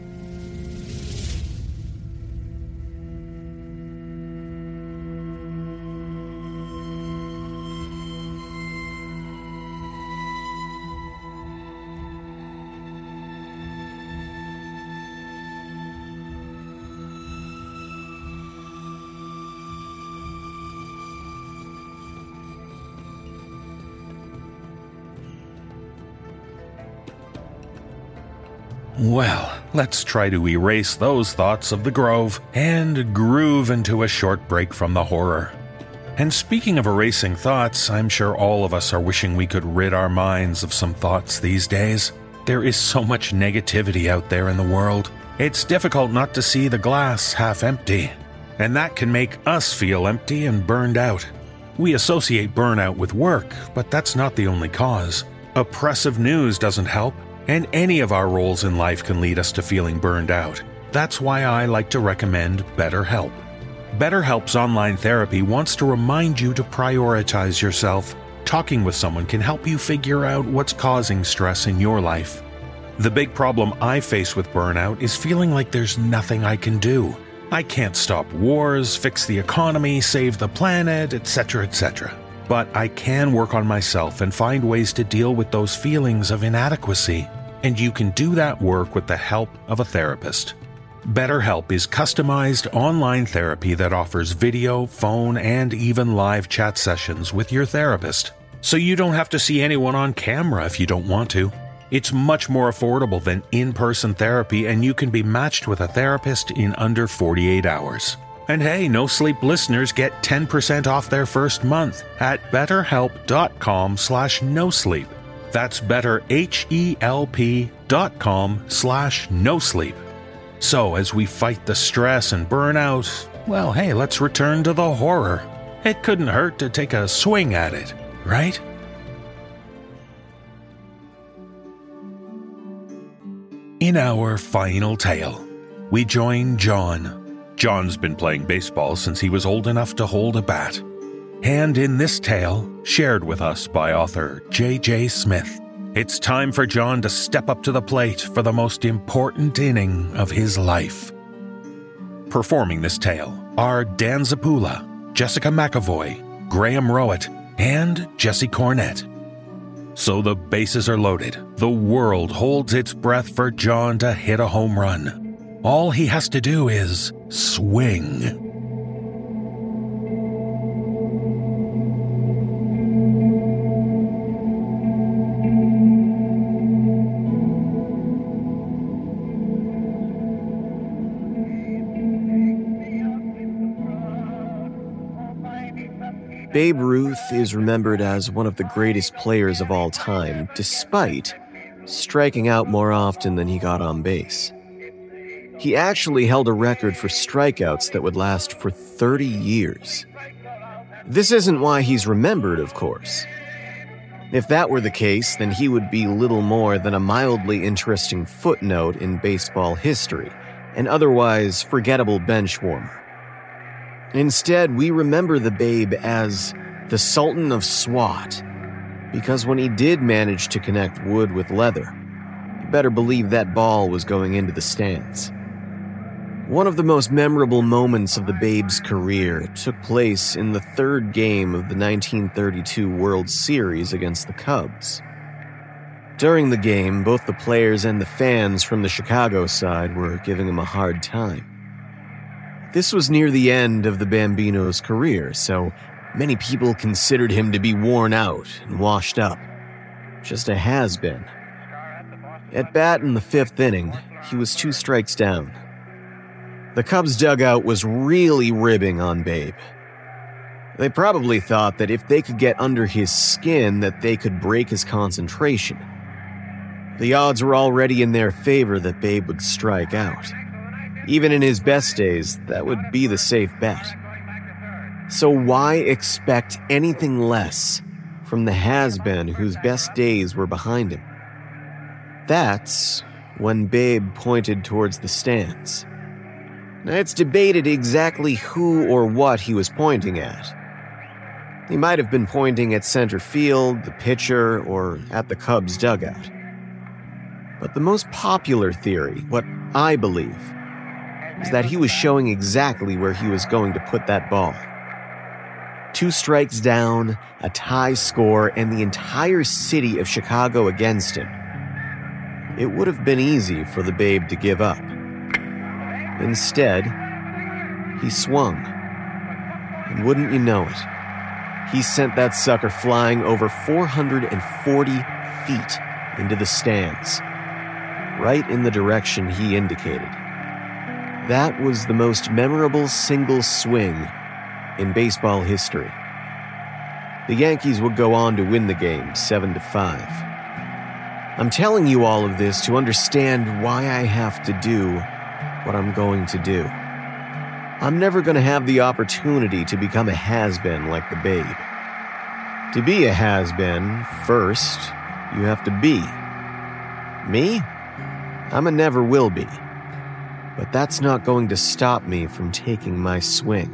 Well, let's try to erase those thoughts of the Grove and groove into a short break from the horror. And speaking of erasing thoughts, I'm sure all of us are wishing we could rid our minds of some thoughts these days. There is so much negativity out there in the world. It's difficult not to see the glass half empty, and that can make us feel empty and burned out. We associate burnout with work, but that's not the only cause. Oppressive news doesn't help. And any of our roles in life can lead us to feeling burned out. That's why I like to recommend BetterHelp. BetterHelp's online therapy wants to remind you to prioritize yourself. Talking with someone can help you figure out what's causing stress in your life. The big problem I face with burnout is feeling like there's nothing I can do. I can't stop wars, fix the economy, save the planet, etc., etc. But I can work on myself and find ways to deal with those feelings of inadequacy. And you can do that work with the help of a therapist. BetterHelp is customized online therapy that offers video, phone, and even live chat sessions with your therapist. So you don't have to see anyone on camera if you don't want to. It's much more affordable than in-person therapy, and you can be matched with a therapist in under 48 hours. And hey, No Sleep listeners get 10% off their first month at betterhelp.com/nosleep. That's betterhelp.com/nosleep. So as we fight the stress and burnout, well, hey, let's return to the horror. It couldn't hurt to take a swing at it, right? In our final tale, we join John. John's been playing baseball since he was old enough to hold a bat. And in this tale, shared with us by author J.J. Smith, it's time for John to step up to the plate for the most important inning of his life. Performing this tale are Dan Zapula, Jessica McAvoy, Graham Rowett, and Jesse Cornett. So the bases are loaded. The world holds its breath for John to hit a home run. All he has to do is swing. Babe Ruth is remembered as one of the greatest players of all time, despite striking out more often than he got on base. He actually held a record for strikeouts that would last for 30 years. This isn't why he's remembered, of course. If that were the case, then he would be little more than a mildly interesting footnote in baseball history, an otherwise forgettable bench warmer. Instead, we remember the Babe as the Sultan of SWAT, because when he did manage to connect wood with leather, you better believe that ball was going into the stands. One of the most memorable moments of the Babe's career took place in the third game of the 1932 World Series against the Cubs. During the game, both the players and the fans from the Chicago side were giving him a hard time. This was near the end of the Bambino's career, so many people considered him to be worn out and washed up. Just a has-been. At bat in the fifth inning, he was 2 strikes down. The Cubs dugout was really ribbing on Babe. They probably thought that if they could get under his skin, that they could break his concentration. The odds were already in their favor that Babe would strike out. Even in his best days, that would be the safe bet. So why expect anything less from the has-been whose best days were behind him? That's when Babe pointed towards the stands. Now, it's debated exactly who or what he was pointing at. He might have been pointing at center field, the pitcher, or at the Cubs' dugout. But the most popular theory, what I believe, is that he was showing exactly where he was going to put that ball. 2 strikes down, a tie score, and the entire city of Chicago against him. It would have been easy for the Babe to give up. Instead, he swung. And wouldn't you know it, he sent that sucker flying over 440 feet into the stands, right in the direction he indicated. That was the most memorable single swing in baseball history. The Yankees would go on to win the game 7-5. I'm telling you all of this to understand why I have to do what I'm going to do. I'm never going to have the opportunity to become a has-been like the Babe. To be a has-been, first, you have to be. Me? I'm a never will be. But that's not going to stop me from taking my swing.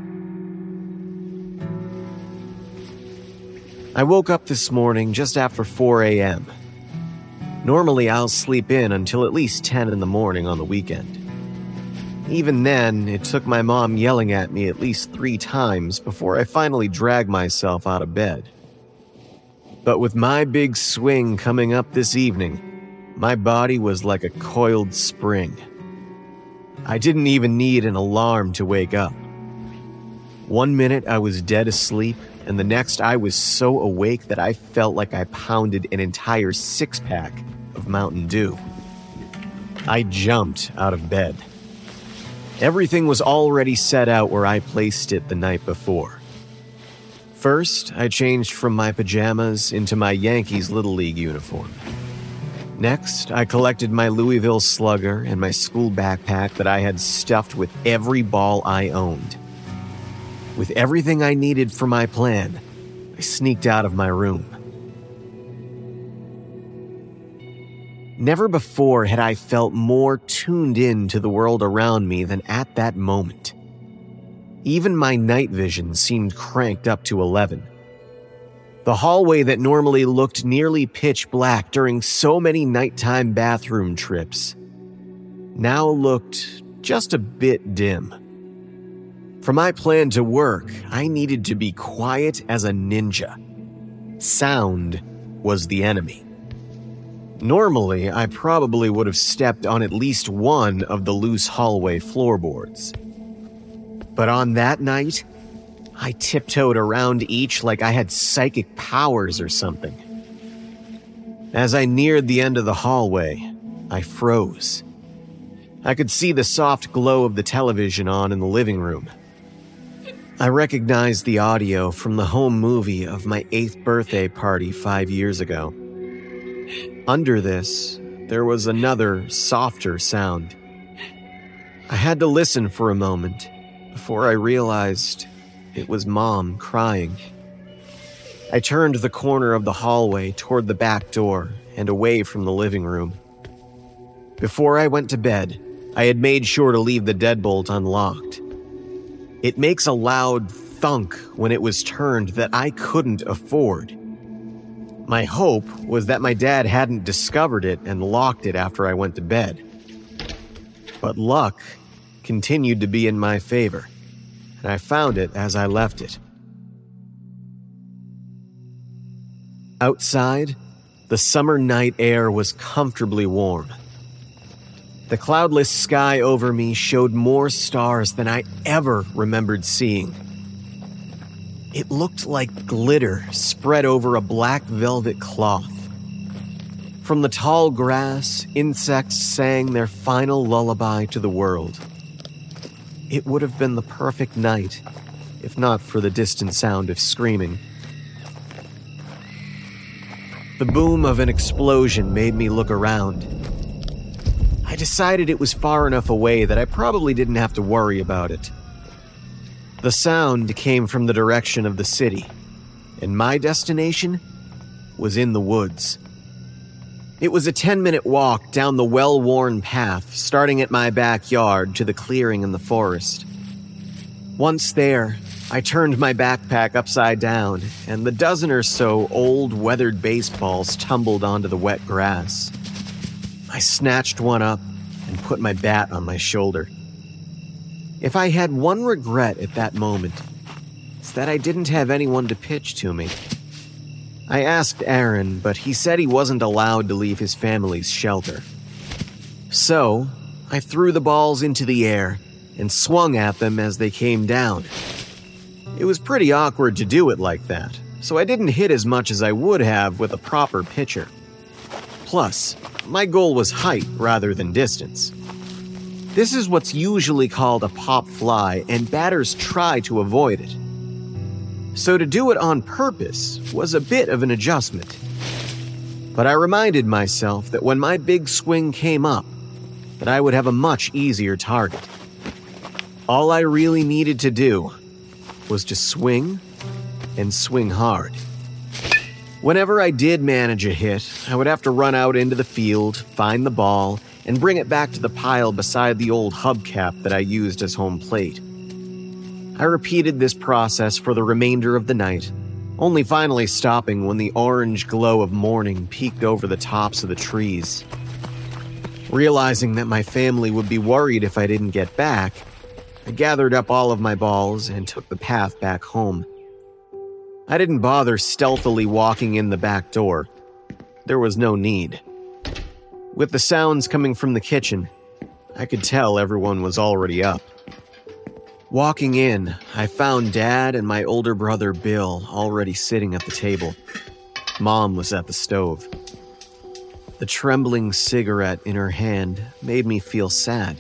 I woke up this morning just after 4 a.m. Normally, I'll sleep in until at least 10 in the morning on the weekend. Even then, it took my mom yelling at me at least 3 times before I finally dragged myself out of bed. But with my big swing coming up this evening, my body was like a coiled spring. I didn't even need an alarm to wake up. 1 minute I was dead asleep, and the next I was so awake that I felt like I pounded an entire 6-pack of Mountain Dew. I jumped out of bed. Everything was already set out where I placed it the night before. First, I changed from my pajamas into my Yankees Little League uniform. Next, I collected my Louisville Slugger and my school backpack that I had stuffed with every ball I owned. With everything I needed for my plan, I sneaked out of my room. Never before had I felt more tuned in to the world around me than at that moment. Even my night vision seemed cranked up to 11. The hallway that normally looked nearly pitch black during so many nighttime bathroom trips now looked just a bit dim. For my plan to work, I needed to be quiet as a ninja. Sound was the enemy. Normally, I probably would have stepped on at least one of the loose hallway floorboards. But on that night, I tiptoed around each like I had psychic powers or something. As I neared the end of the hallway, I froze. I could see the soft glow of the television on in the living room. I recognized the audio from the home movie of my 8th birthday party 5 years ago. Under this, there was another, softer sound. I had to listen for a moment before I realized it was Mom crying. I turned the corner of the hallway toward the back door and away from the living room. Before I went to bed, I had made sure to leave the deadbolt unlocked. It makes a loud thunk when it was turned that I couldn't afford. My hope was that my dad hadn't discovered it and locked it after I went to bed. But luck continued to be in my favor, and I found it as I left it. Outside, the summer night air was comfortably warm. The cloudless sky over me showed more stars than I ever remembered seeing. It looked like glitter spread over a black velvet cloth. From the tall grass, insects sang their final lullaby to the world. It would have been the perfect night, if not for the distant sound of screaming. The boom of an explosion made me look around. I decided it was far enough away that I probably didn't have to worry about it. The sound came from the direction of the city, and my destination was in the woods. It was a 10-minute walk down the well-worn path, starting at my backyard to the clearing in the forest. Once there, I turned my backpack upside down, and the dozen or so old, weathered baseballs tumbled onto the wet grass. I snatched one up and put my bat on my shoulder. If I had one regret at that moment, it's that I didn't have anyone to pitch to me. I asked Aaron, but he said he wasn't allowed to leave his family's shelter. So, I threw the balls into the air and swung at them as they came down. It was pretty awkward to do it like that, so I didn't hit as much as I would have with a proper pitcher. Plus, my goal was height rather than distance. This is what's usually called a pop fly, and batters try to avoid it. So to do it on purpose was a bit of an adjustment. But I reminded myself that when my big swing came up, that I would have a much easier target. All I really needed to do was to swing and swing hard. Whenever I did manage a hit, I would have to run out into the field, find the ball, and bring it back to the pile beside the old hubcap that I used as home plate. I repeated this process for the remainder of the night, only finally stopping when the orange glow of morning peeked over the tops of the trees. Realizing that my family would be worried if I didn't get back, I gathered up all of my balls and took the path back home. I didn't bother stealthily walking in the back door. There was no need. With the sounds coming from the kitchen, I could tell everyone was already up. Walking in, I found Dad and my older brother Bill already sitting at the table. Mom was at the stove. The trembling cigarette in her hand made me feel sad.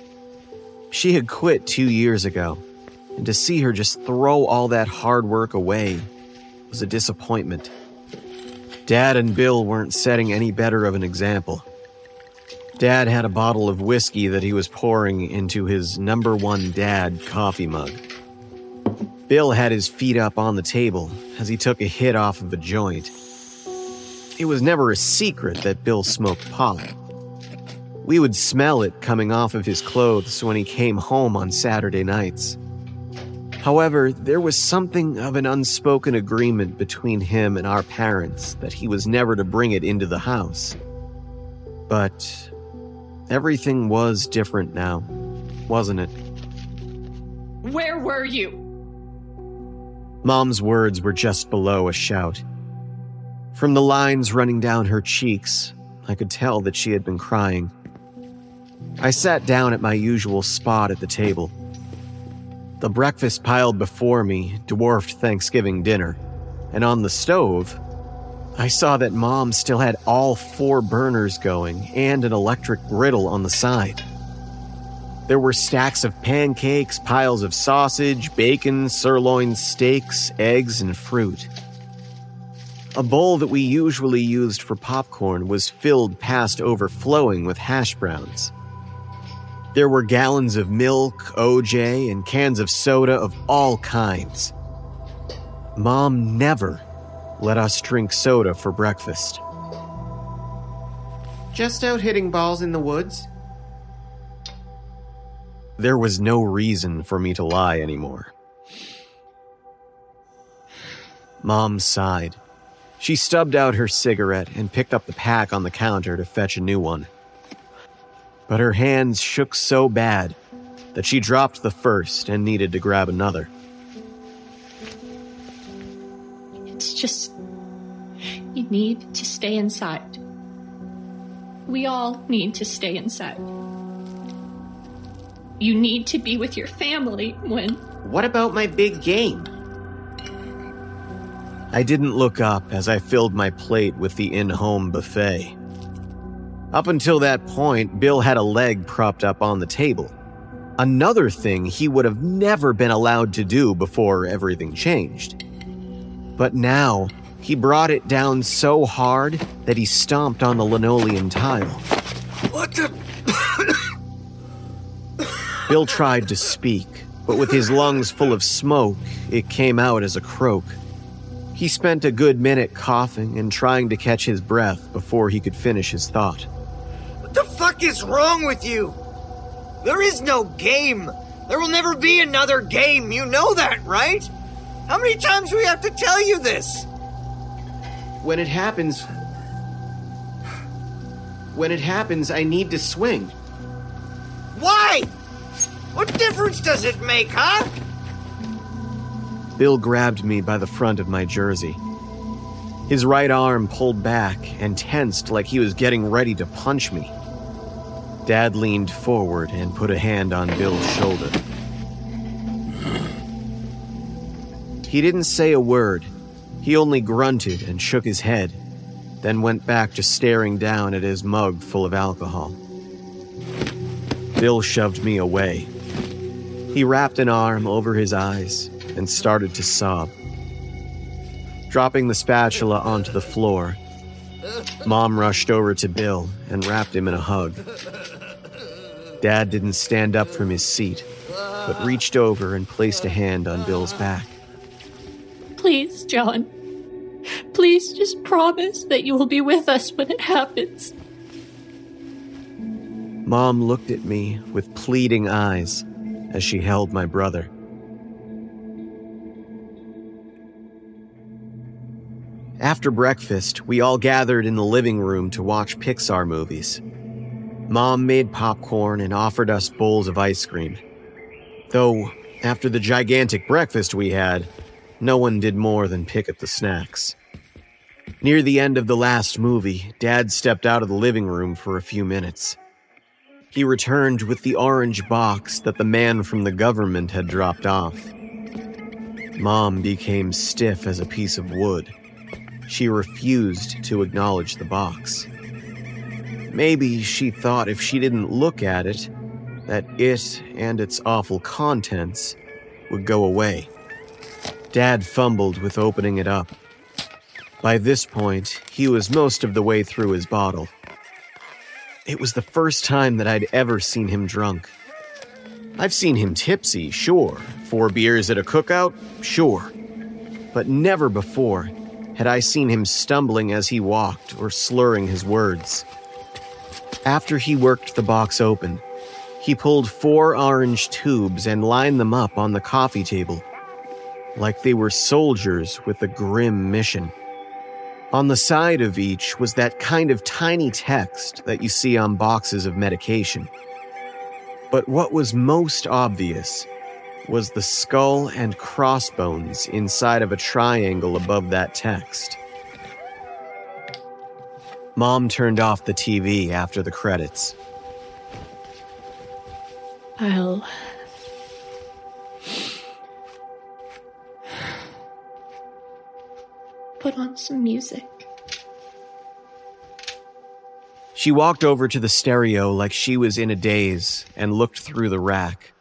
She had quit 2 years ago, and to see her just throw all that hard work away was a disappointment. Dad and Bill weren't setting any better of an example. Dad had a bottle of whiskey that he was pouring into his number one dad coffee mug. Bill had his feet up on the table as he took a hit off of a joint. It was never a secret that Bill smoked pot. We would smell it coming off of his clothes when he came home on Saturday nights. However, there was something of an unspoken agreement between him and our parents that he was never to bring it into the house. But everything was different now, wasn't it? Where were you? Mom's words were just below a shout. From the lines running down her cheeks, I could tell that she had been crying. I sat down at my usual spot at the table. The breakfast piled before me dwarfed Thanksgiving dinner, and on the stove, I saw that Mom still had all 4 burners going and an electric griddle on the side. There were stacks of pancakes, piles of sausage, bacon, sirloin steaks, eggs, and fruit. A bowl that we usually used for popcorn was filled past overflowing with hash browns. There were gallons of milk, OJ, and cans of soda of all kinds. Mom never let us drink soda for breakfast. Just out hitting balls in the woods? There was no reason for me to lie anymore. Mom sighed. She stubbed out her cigarette and picked up the pack on the counter to fetch a new one. But her hands shook so bad that she dropped the first and needed to grab another. It's just, you need to stay inside. We all need to stay inside. You need to be with your family when... What about my big game? I didn't look up as I filled my plate with the in-home buffet. Up until that point, Bill had a leg propped up on the table. Another thing he would have never been allowed to do before everything changed. But now, he brought it down so hard that he stomped on the linoleum tile. What the... Bill tried to speak, but with his lungs full of smoke, it came out as a croak. He spent a good minute coughing and trying to catch his breath before he could finish his thought. What the fuck is wrong with you? There is no game. There will never be another game. You know that, right? How many times do we have to tell you this? When it happens, I need to swing. Why? What difference does it make, huh? Bill grabbed me by the front of my jersey. His right arm pulled back and tensed like he was getting ready to punch me. Dad leaned forward and put a hand on Bill's shoulder. He didn't say a word. He only grunted and shook his head, then went back to staring down at his mug full of alcohol. Bill shoved me away. He wrapped an arm over his eyes and started to sob. Dropping the spatula onto the floor, Mom rushed over to Bill and wrapped him in a hug. Dad didn't stand up from his seat, but reached over and placed a hand on Bill's back. Please, John. Please just promise that you will be with us when it happens. Mom looked at me with pleading eyes as she held my brother. After breakfast, we all gathered in the living room to watch Pixar movies. Mom made popcorn and offered us bowls of ice cream. Though, after the gigantic breakfast we had, no one did more than pick at the snacks. Near the end of the last movie, Dad stepped out of the living room for a few minutes. He returned with the orange box that the man from the government had dropped off. Mom became stiff as a piece of wood. She refused to acknowledge the box. Maybe she thought if she didn't look at it, that it and its awful contents would go away. Dad fumbled with opening it up. By this point, he was most of the way through his bottle. It was the first time that I'd ever seen him drunk. I've seen him tipsy, sure. 4 beers at a cookout, sure. But never before had I seen him stumbling as he walked or slurring his words. After he worked the box open, he pulled 4 orange tubes and lined them up on the coffee table like they were soldiers with a grim mission. On the side of each was that kind of tiny text that you see on boxes of medication. But what was most obvious was the skull and crossbones inside of a triangle above that text. Mom turned off the TV after the credits. I'll put on some music. She walked over to the stereo like she was in a daze and looked through the rack.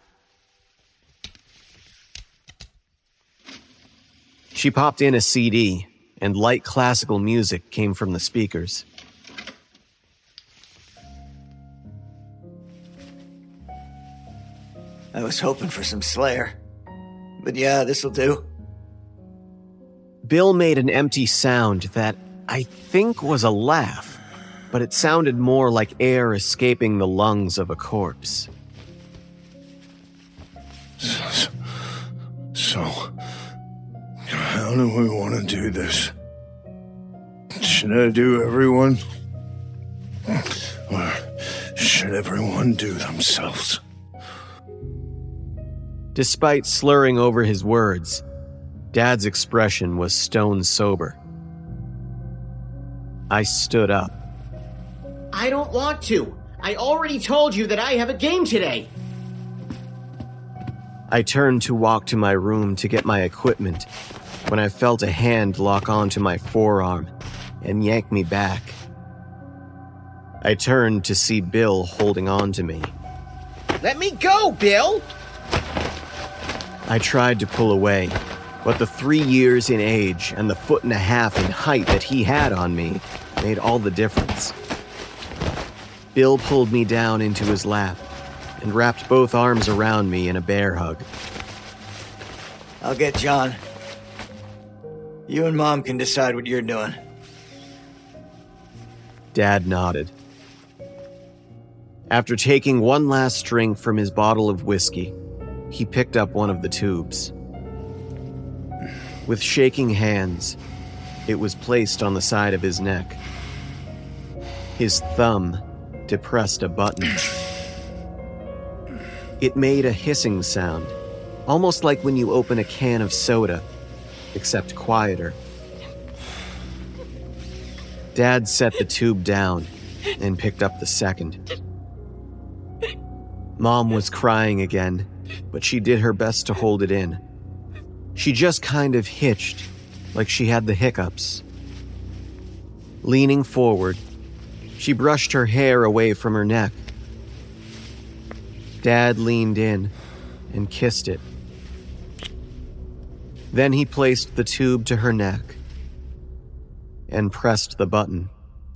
She popped in a CD, and light classical music came from the speakers. I was hoping for some Slayer. But yeah, this'll do. Bill made an empty sound that I think was a laugh, but it sounded more like air escaping the lungs of a corpse. So, how do we want to do this? Should I do everyone? Or should everyone do themselves? Despite slurring over his words, Dad's expression was stone sober. I stood up. I don't want to. I already told you that I have a game today. I turned to walk to my room to get my equipment when I felt a hand lock onto my forearm and yank me back. I turned to see Bill holding on to me. Let me go, Bill! I tried to pull away, but the 3 years in age and the 1.5 feet in height that he had on me made all the difference. Bill pulled me down into his lap and wrapped both arms around me in a bear hug. I'll get John. You and Mom can decide what you're doing. Dad nodded. After taking one last drink from his bottle of whiskey, he picked up one of the tubes. With shaking hands, it was placed on the side of his neck. His thumb depressed a button. It made a hissing sound, almost like when you open a can of soda, except quieter. Dad set the tube down and picked up the second. Mom was crying again, but she did her best to hold it in. She just kind of hitched, like she had the hiccups. Leaning forward, she brushed her hair away from her neck. Dad leaned in and kissed it. Then he placed the tube to her neck and pressed the button.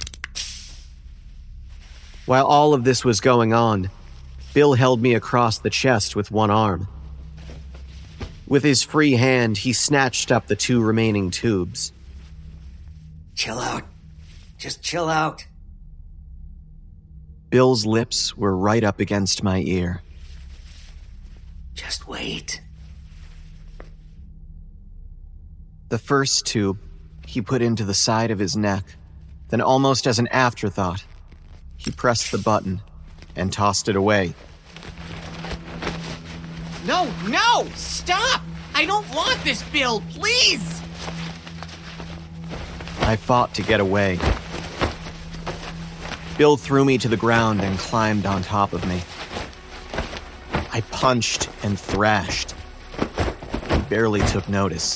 While all of this was going on, Bill held me across the chest with one arm. With his free hand, he snatched up the 2 remaining tubes. Chill out. Just chill out. Bill's lips were right up against my ear. Just wait. The first tube he put into the side of his neck. Then, almost as an afterthought, he pressed the button and tossed it away. No! Stop! I don't want this, Bill! Please! I fought to get away. Bill threw me to the ground and climbed on top of me. I punched and thrashed. He barely took notice.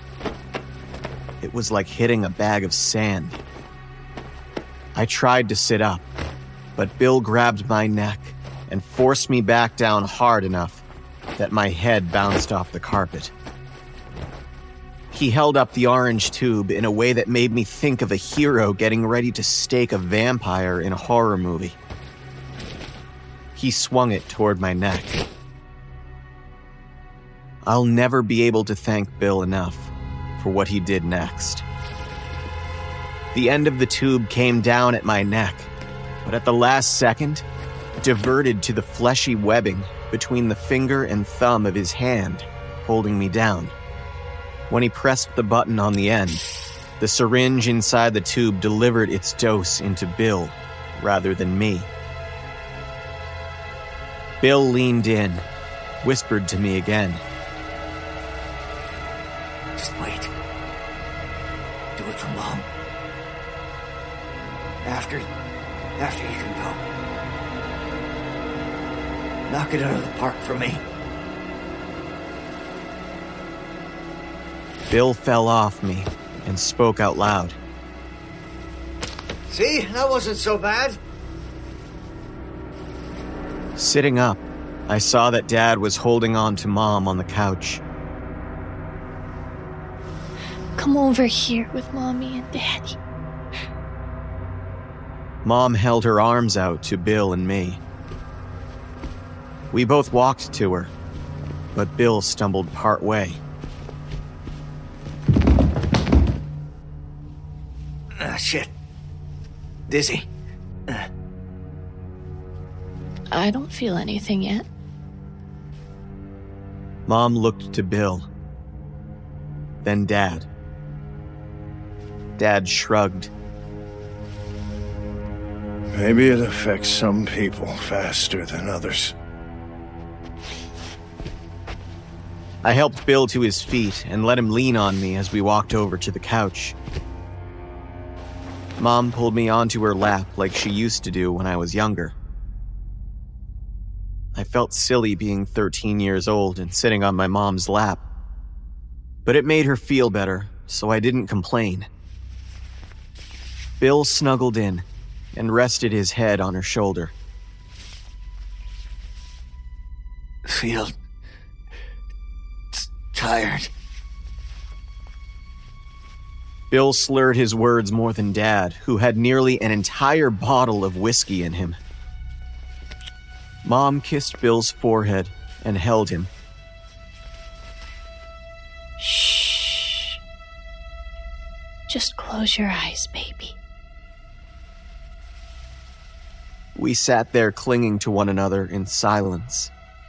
It was like hitting a bag of sand. I tried to sit up, but Bill grabbed my neck and forced me back down hard enough that my head bounced off the carpet. He held up the orange tube in a way that made me think of a hero getting ready to stake a vampire in a horror movie. He swung it toward my neck. I'll never be able to thank Bill enough for what he did next. The end of the tube came down at my neck, but at the last second, diverted to the fleshy webbing between the finger and thumb of his hand, holding me down. When he pressed the button on the end, the syringe inside the tube delivered its dose into Bill rather than me. Bill leaned in, whispered to me again. Just wait. Do it for Mom. After you can go. Knock it out of the park for me. Bill fell off me and spoke out loud. See? That wasn't so bad. Sitting up, I saw that Dad was holding on to Mom on the couch. Come over here with Mommy and Daddy. Mom held her arms out to Bill and me. We both walked to her, but Bill stumbled part way. Shit. Dizzy. I don't feel anything yet. Mom looked to Bill. Then Dad. Dad shrugged. Maybe it affects some people faster than others. I helped Bill to his feet and let him lean on me as we walked over to the couch. Mom pulled me onto her lap like she used to do when I was younger. I felt silly being 13 years old and sitting on my mom's lap. But it made her feel better, so I didn't complain. Bill snuggled in and rested his head on her shoulder. Feel tired. Bill slurred his words more than Dad, who had nearly an entire bottle of whiskey in him. Mom kissed Bill's forehead and held him. Shh. Just close your eyes, baby. We sat there clinging to one another in silence.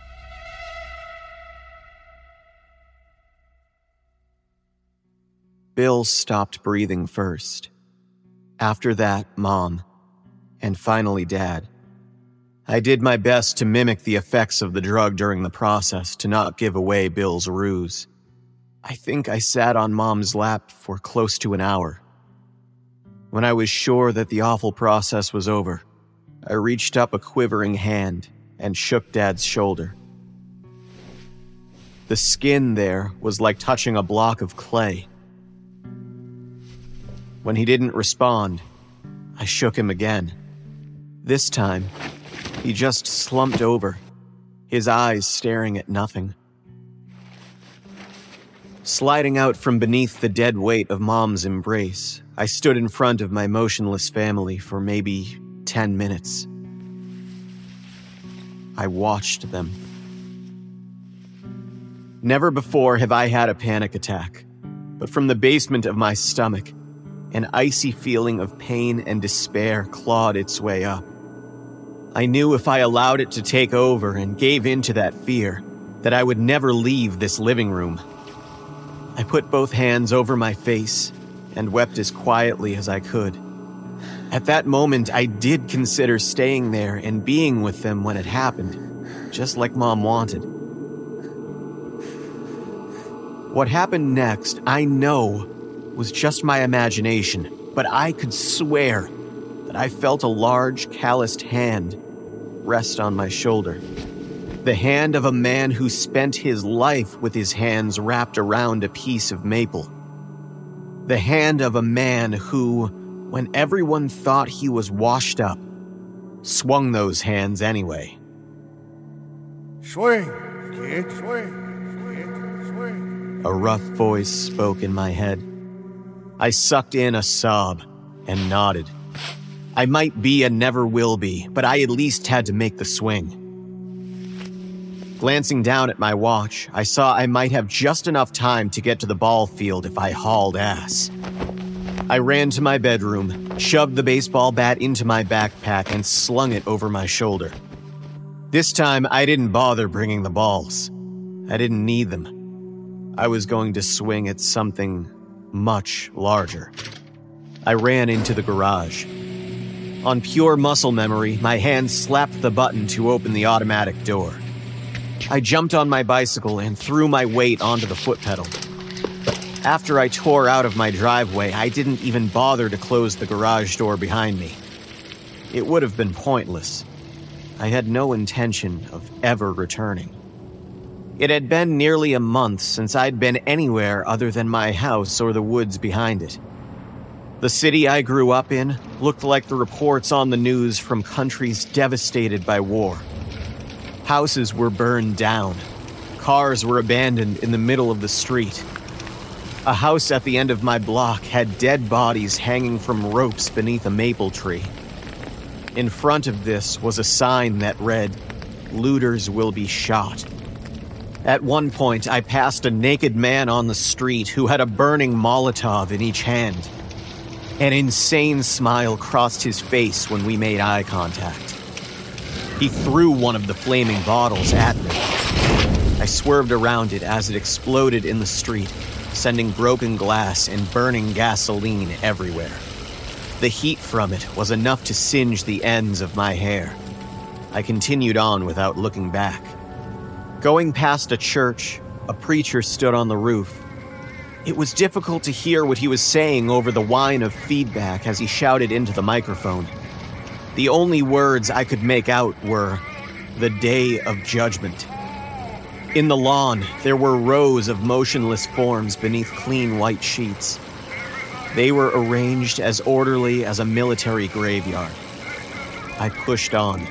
Bill stopped breathing first. After that, Mom. And finally, Dad. I did my best to mimic the effects of the drug during the process to not give away Bill's ruse. I think I sat on Mom's lap for close to an hour. When I was sure that the awful process was over, I reached up a quivering hand and shook Dad's shoulder. The skin there was like touching a block of clay. When he didn't respond, I shook him again. This time, he just slumped over, his eyes staring at nothing. Sliding out from beneath the dead weight of Mom's embrace, I stood in front of my motionless family for maybe 10 minutes. I watched them. Never before have I had a panic attack, but from the basement of my stomach, an icy feeling of pain and despair clawed its way up. I knew if I allowed it to take over and gave in to that fear, that I would never leave this living room. I put both hands over my face and wept as quietly as I could. At that moment, I did consider staying there and being with them when it happened, just like Mom wanted. What happened next, I know, was just my imagination, but I could swear that I felt a large, calloused hand rest on my shoulder. The hand of a man who spent his life with his hands wrapped around a piece of maple. The hand of a man who, when everyone thought he was washed up, swung those hands anyway. Swing, kid, swing, kid, swing. A rough voice spoke in my head. I sucked in a sob and nodded. I might be and never will be, but I at least had to make the swing. Glancing down at my watch, I saw I might have just enough time to get to the ball field if I hauled ass. I ran to my bedroom, shoved the baseball bat into my backpack, and slung it over my shoulder. This time, I didn't bother bringing the balls. I didn't need them. I was going to swing at something much larger. I ran into the garage. On pure muscle memory, my hand slapped the button to open the automatic door. I jumped on my bicycle and threw my weight onto the foot pedal. After I tore out of my driveway, I didn't even bother to close the garage door behind me. It would have been pointless. I had no intention of ever returning. It had been nearly a month since I'd been anywhere other than my house or the woods behind it. The city I grew up in looked like the reports on the news from countries devastated by war. Houses were burned down. Cars were abandoned in the middle of the street. A house at the end of my block had dead bodies hanging from ropes beneath a maple tree. In front of this was a sign that read, "Looters will be shot." At one point, I passed a naked man on the street who had a burning Molotov in each hand. An insane smile crossed his face when we made eye contact. He threw one of the flaming bottles at me. I swerved around it as it exploded in the street, sending broken glass and burning gasoline everywhere. The heat from it was enough to singe the ends of my hair. I continued on without looking back. Going past a church, a preacher stood on the roof. It was difficult to hear what he was saying over the whine of feedback as he shouted into the microphone. The only words I could make out were, "The Day of Judgment." In the lawn, there were rows of motionless forms beneath clean white sheets. They were arranged as orderly as a military graveyard. I pushed on.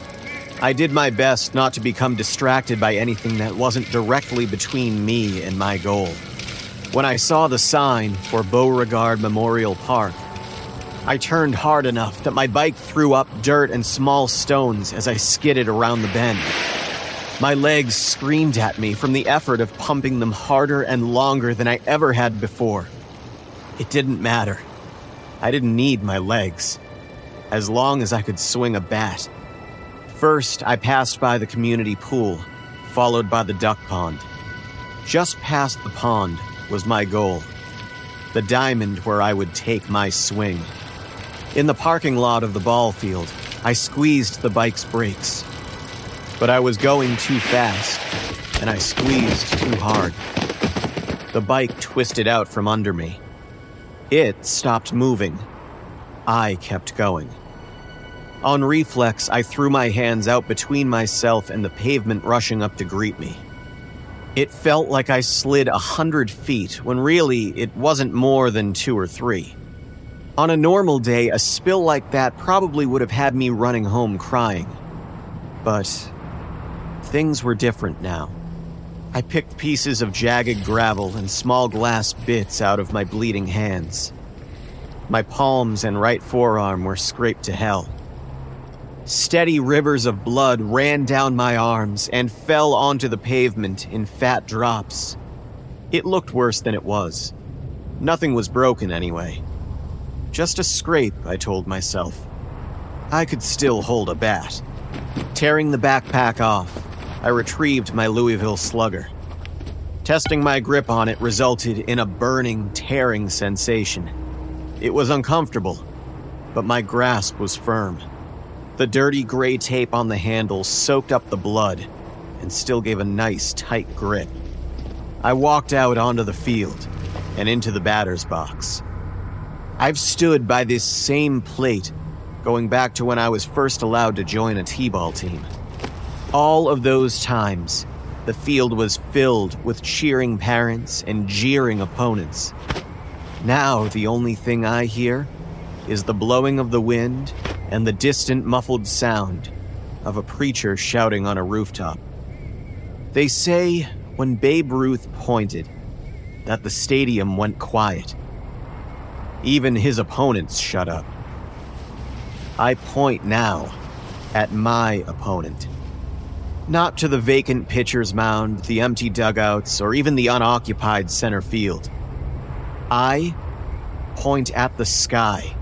I did my best not to become distracted by anything that wasn't directly between me and my goal. When I saw the sign for Beauregard Memorial Park, I turned hard enough that my bike threw up dirt and small stones as I skidded around the bend. My legs screamed at me from the effort of pumping them harder and longer than I ever had before. It didn't matter. I didn't need my legs, as long as I could swing a bat. First, I passed by the community pool, followed by the duck pond. Just past the pond was my goal, the diamond where I would take my swing. In the parking lot of the ball field, I squeezed the bike's brakes. But I was going too fast, and I squeezed too hard. The bike twisted out from under me. It stopped moving. I kept going. On reflex, I threw my hands out between myself and the pavement rushing up to greet me. It felt like I slid 100 feet, when really it wasn't more than 2 or 3. On a normal day, a spill like that probably would have had me running home crying. But things were different now. I picked pieces of jagged gravel and small glass bits out of my bleeding hands. My palms and right forearm were scraped to hell. Steady rivers of blood ran down my arms and fell onto the pavement in fat drops. It looked worse than it was. Nothing was broken anyway. Just a scrape, I told myself. I could still hold a bat. Tearing the backpack off, I retrieved my Louisville Slugger. Testing my grip on it resulted in a burning, tearing sensation. It was uncomfortable, but my grasp was firm. The dirty gray tape on the handle soaked up the blood and still gave a nice, tight grip. I walked out onto the field and into the batter's box. I've stood by this same plate going back to when I was first allowed to join a t-ball team. All of those times, the field was filled with cheering parents and jeering opponents. Now the only thing I hear is the blowing of the wind and the distant muffled sound of a preacher shouting on a rooftop. They say when Babe Ruth pointed, that the stadium went quiet. Even his opponents shut up. I point now at my opponent. Not to the vacant pitcher's mound, the empty dugouts, or even the unoccupied center field. I point at the sky.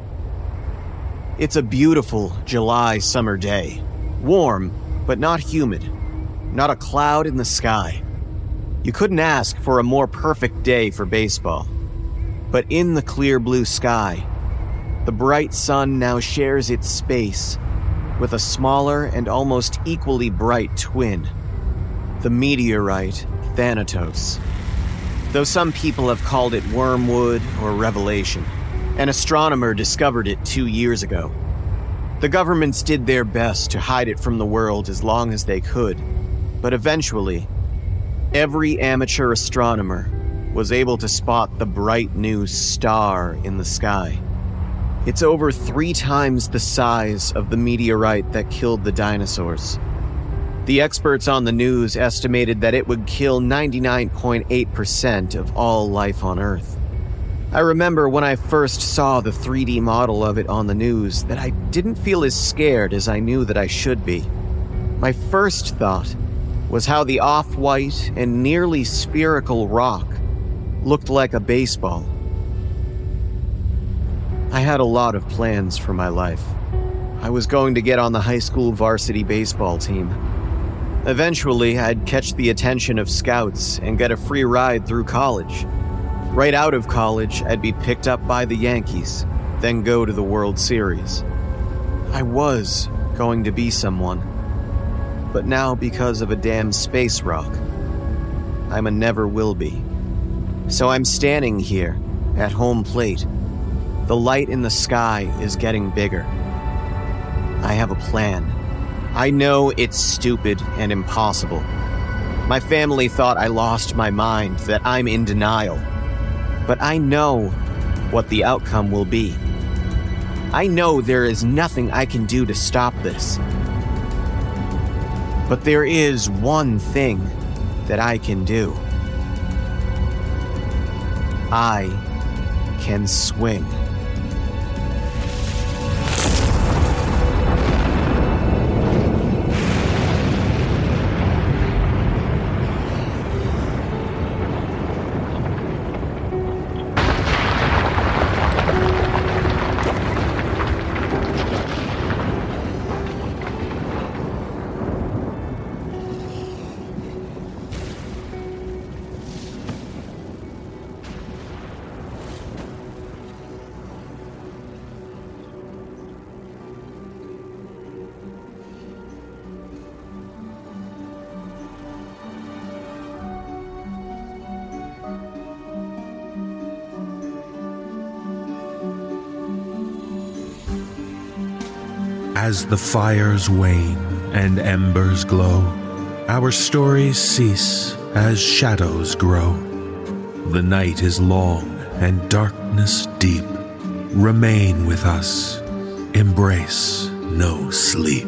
It's a beautiful July summer day. Warm, but not humid. Not a cloud in the sky. You couldn't ask for a more perfect day for baseball. But in the clear blue sky, the bright sun now shares its space with a smaller and almost equally bright twin, the meteorite Thanatos. Though some people have called it wormwood or revelation, an astronomer discovered it 2 years ago. The governments did their best to hide it from the world as long as they could, but eventually, every amateur astronomer was able to spot the bright new star in the sky. It's over 3 times the size of the meteorite that killed the dinosaurs. The experts on the news estimated that it would kill 99.8% of all life on Earth. I remember when I first saw the 3D model of it on the news that I didn't feel as scared as I knew that I should be. My first thought was how the off-white and nearly spherical rock looked like a baseball. I had a lot of plans for my life. I was going to get on the high school varsity baseball team. Eventually, I'd catch the attention of scouts and get a free ride through college. Right out of college, I'd be picked up by the Yankees, then go to the World Series. I was going to be someone. But now, because of a damn space rock, I'm a never will be. So I'm standing here, at home plate. The light in the sky is getting bigger. I have a plan. I know it's stupid and impossible. My family thought I lost my mind, that I'm in denial. But I know what the outcome will be. I know there is nothing I can do to stop this. But there is one thing that I can do. I can swing. As the fires wane and embers glow, our stories cease as shadows grow. The night is long and darkness deep. Remain with us. Embrace no sleep.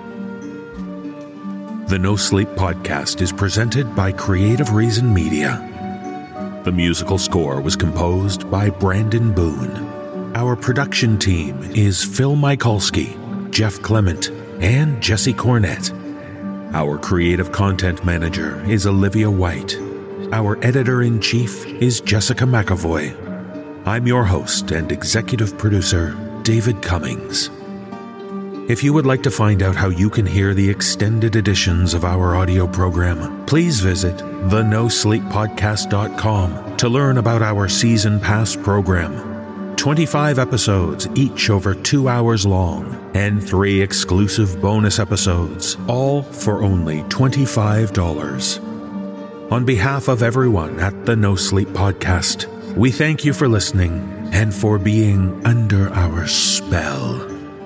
The No Sleep podcast is presented by Creative Reason Media. The musical score was composed by Brandon Boone. Our production team is Phil Michalski, Jeff Clement, and Jesse Cornett. Our creative content manager is Olivia White. Our editor-in-chief is Jessica McAvoy. I'm your host and executive producer, David Cummings. If you would like to find out how you can hear the extended editions of our audio program, please visit thenosleeppodcast.com to learn about our season pass program. 25 episodes, each over 2 hours long, and 3 exclusive bonus episodes, all for only $25. On behalf of everyone at the No Sleep Podcast, we thank you for listening and for being under our spell.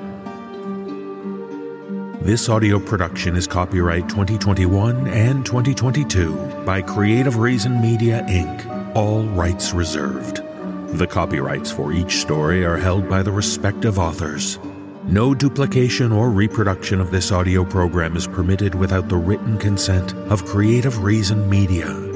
This audio production is copyright 2021 and 2022 by Creative Reason Media, Inc., all rights reserved. The copyrights for each story are held by the respective authors. No duplication or reproduction of this audio program is permitted without the written consent of Creative Reason Media.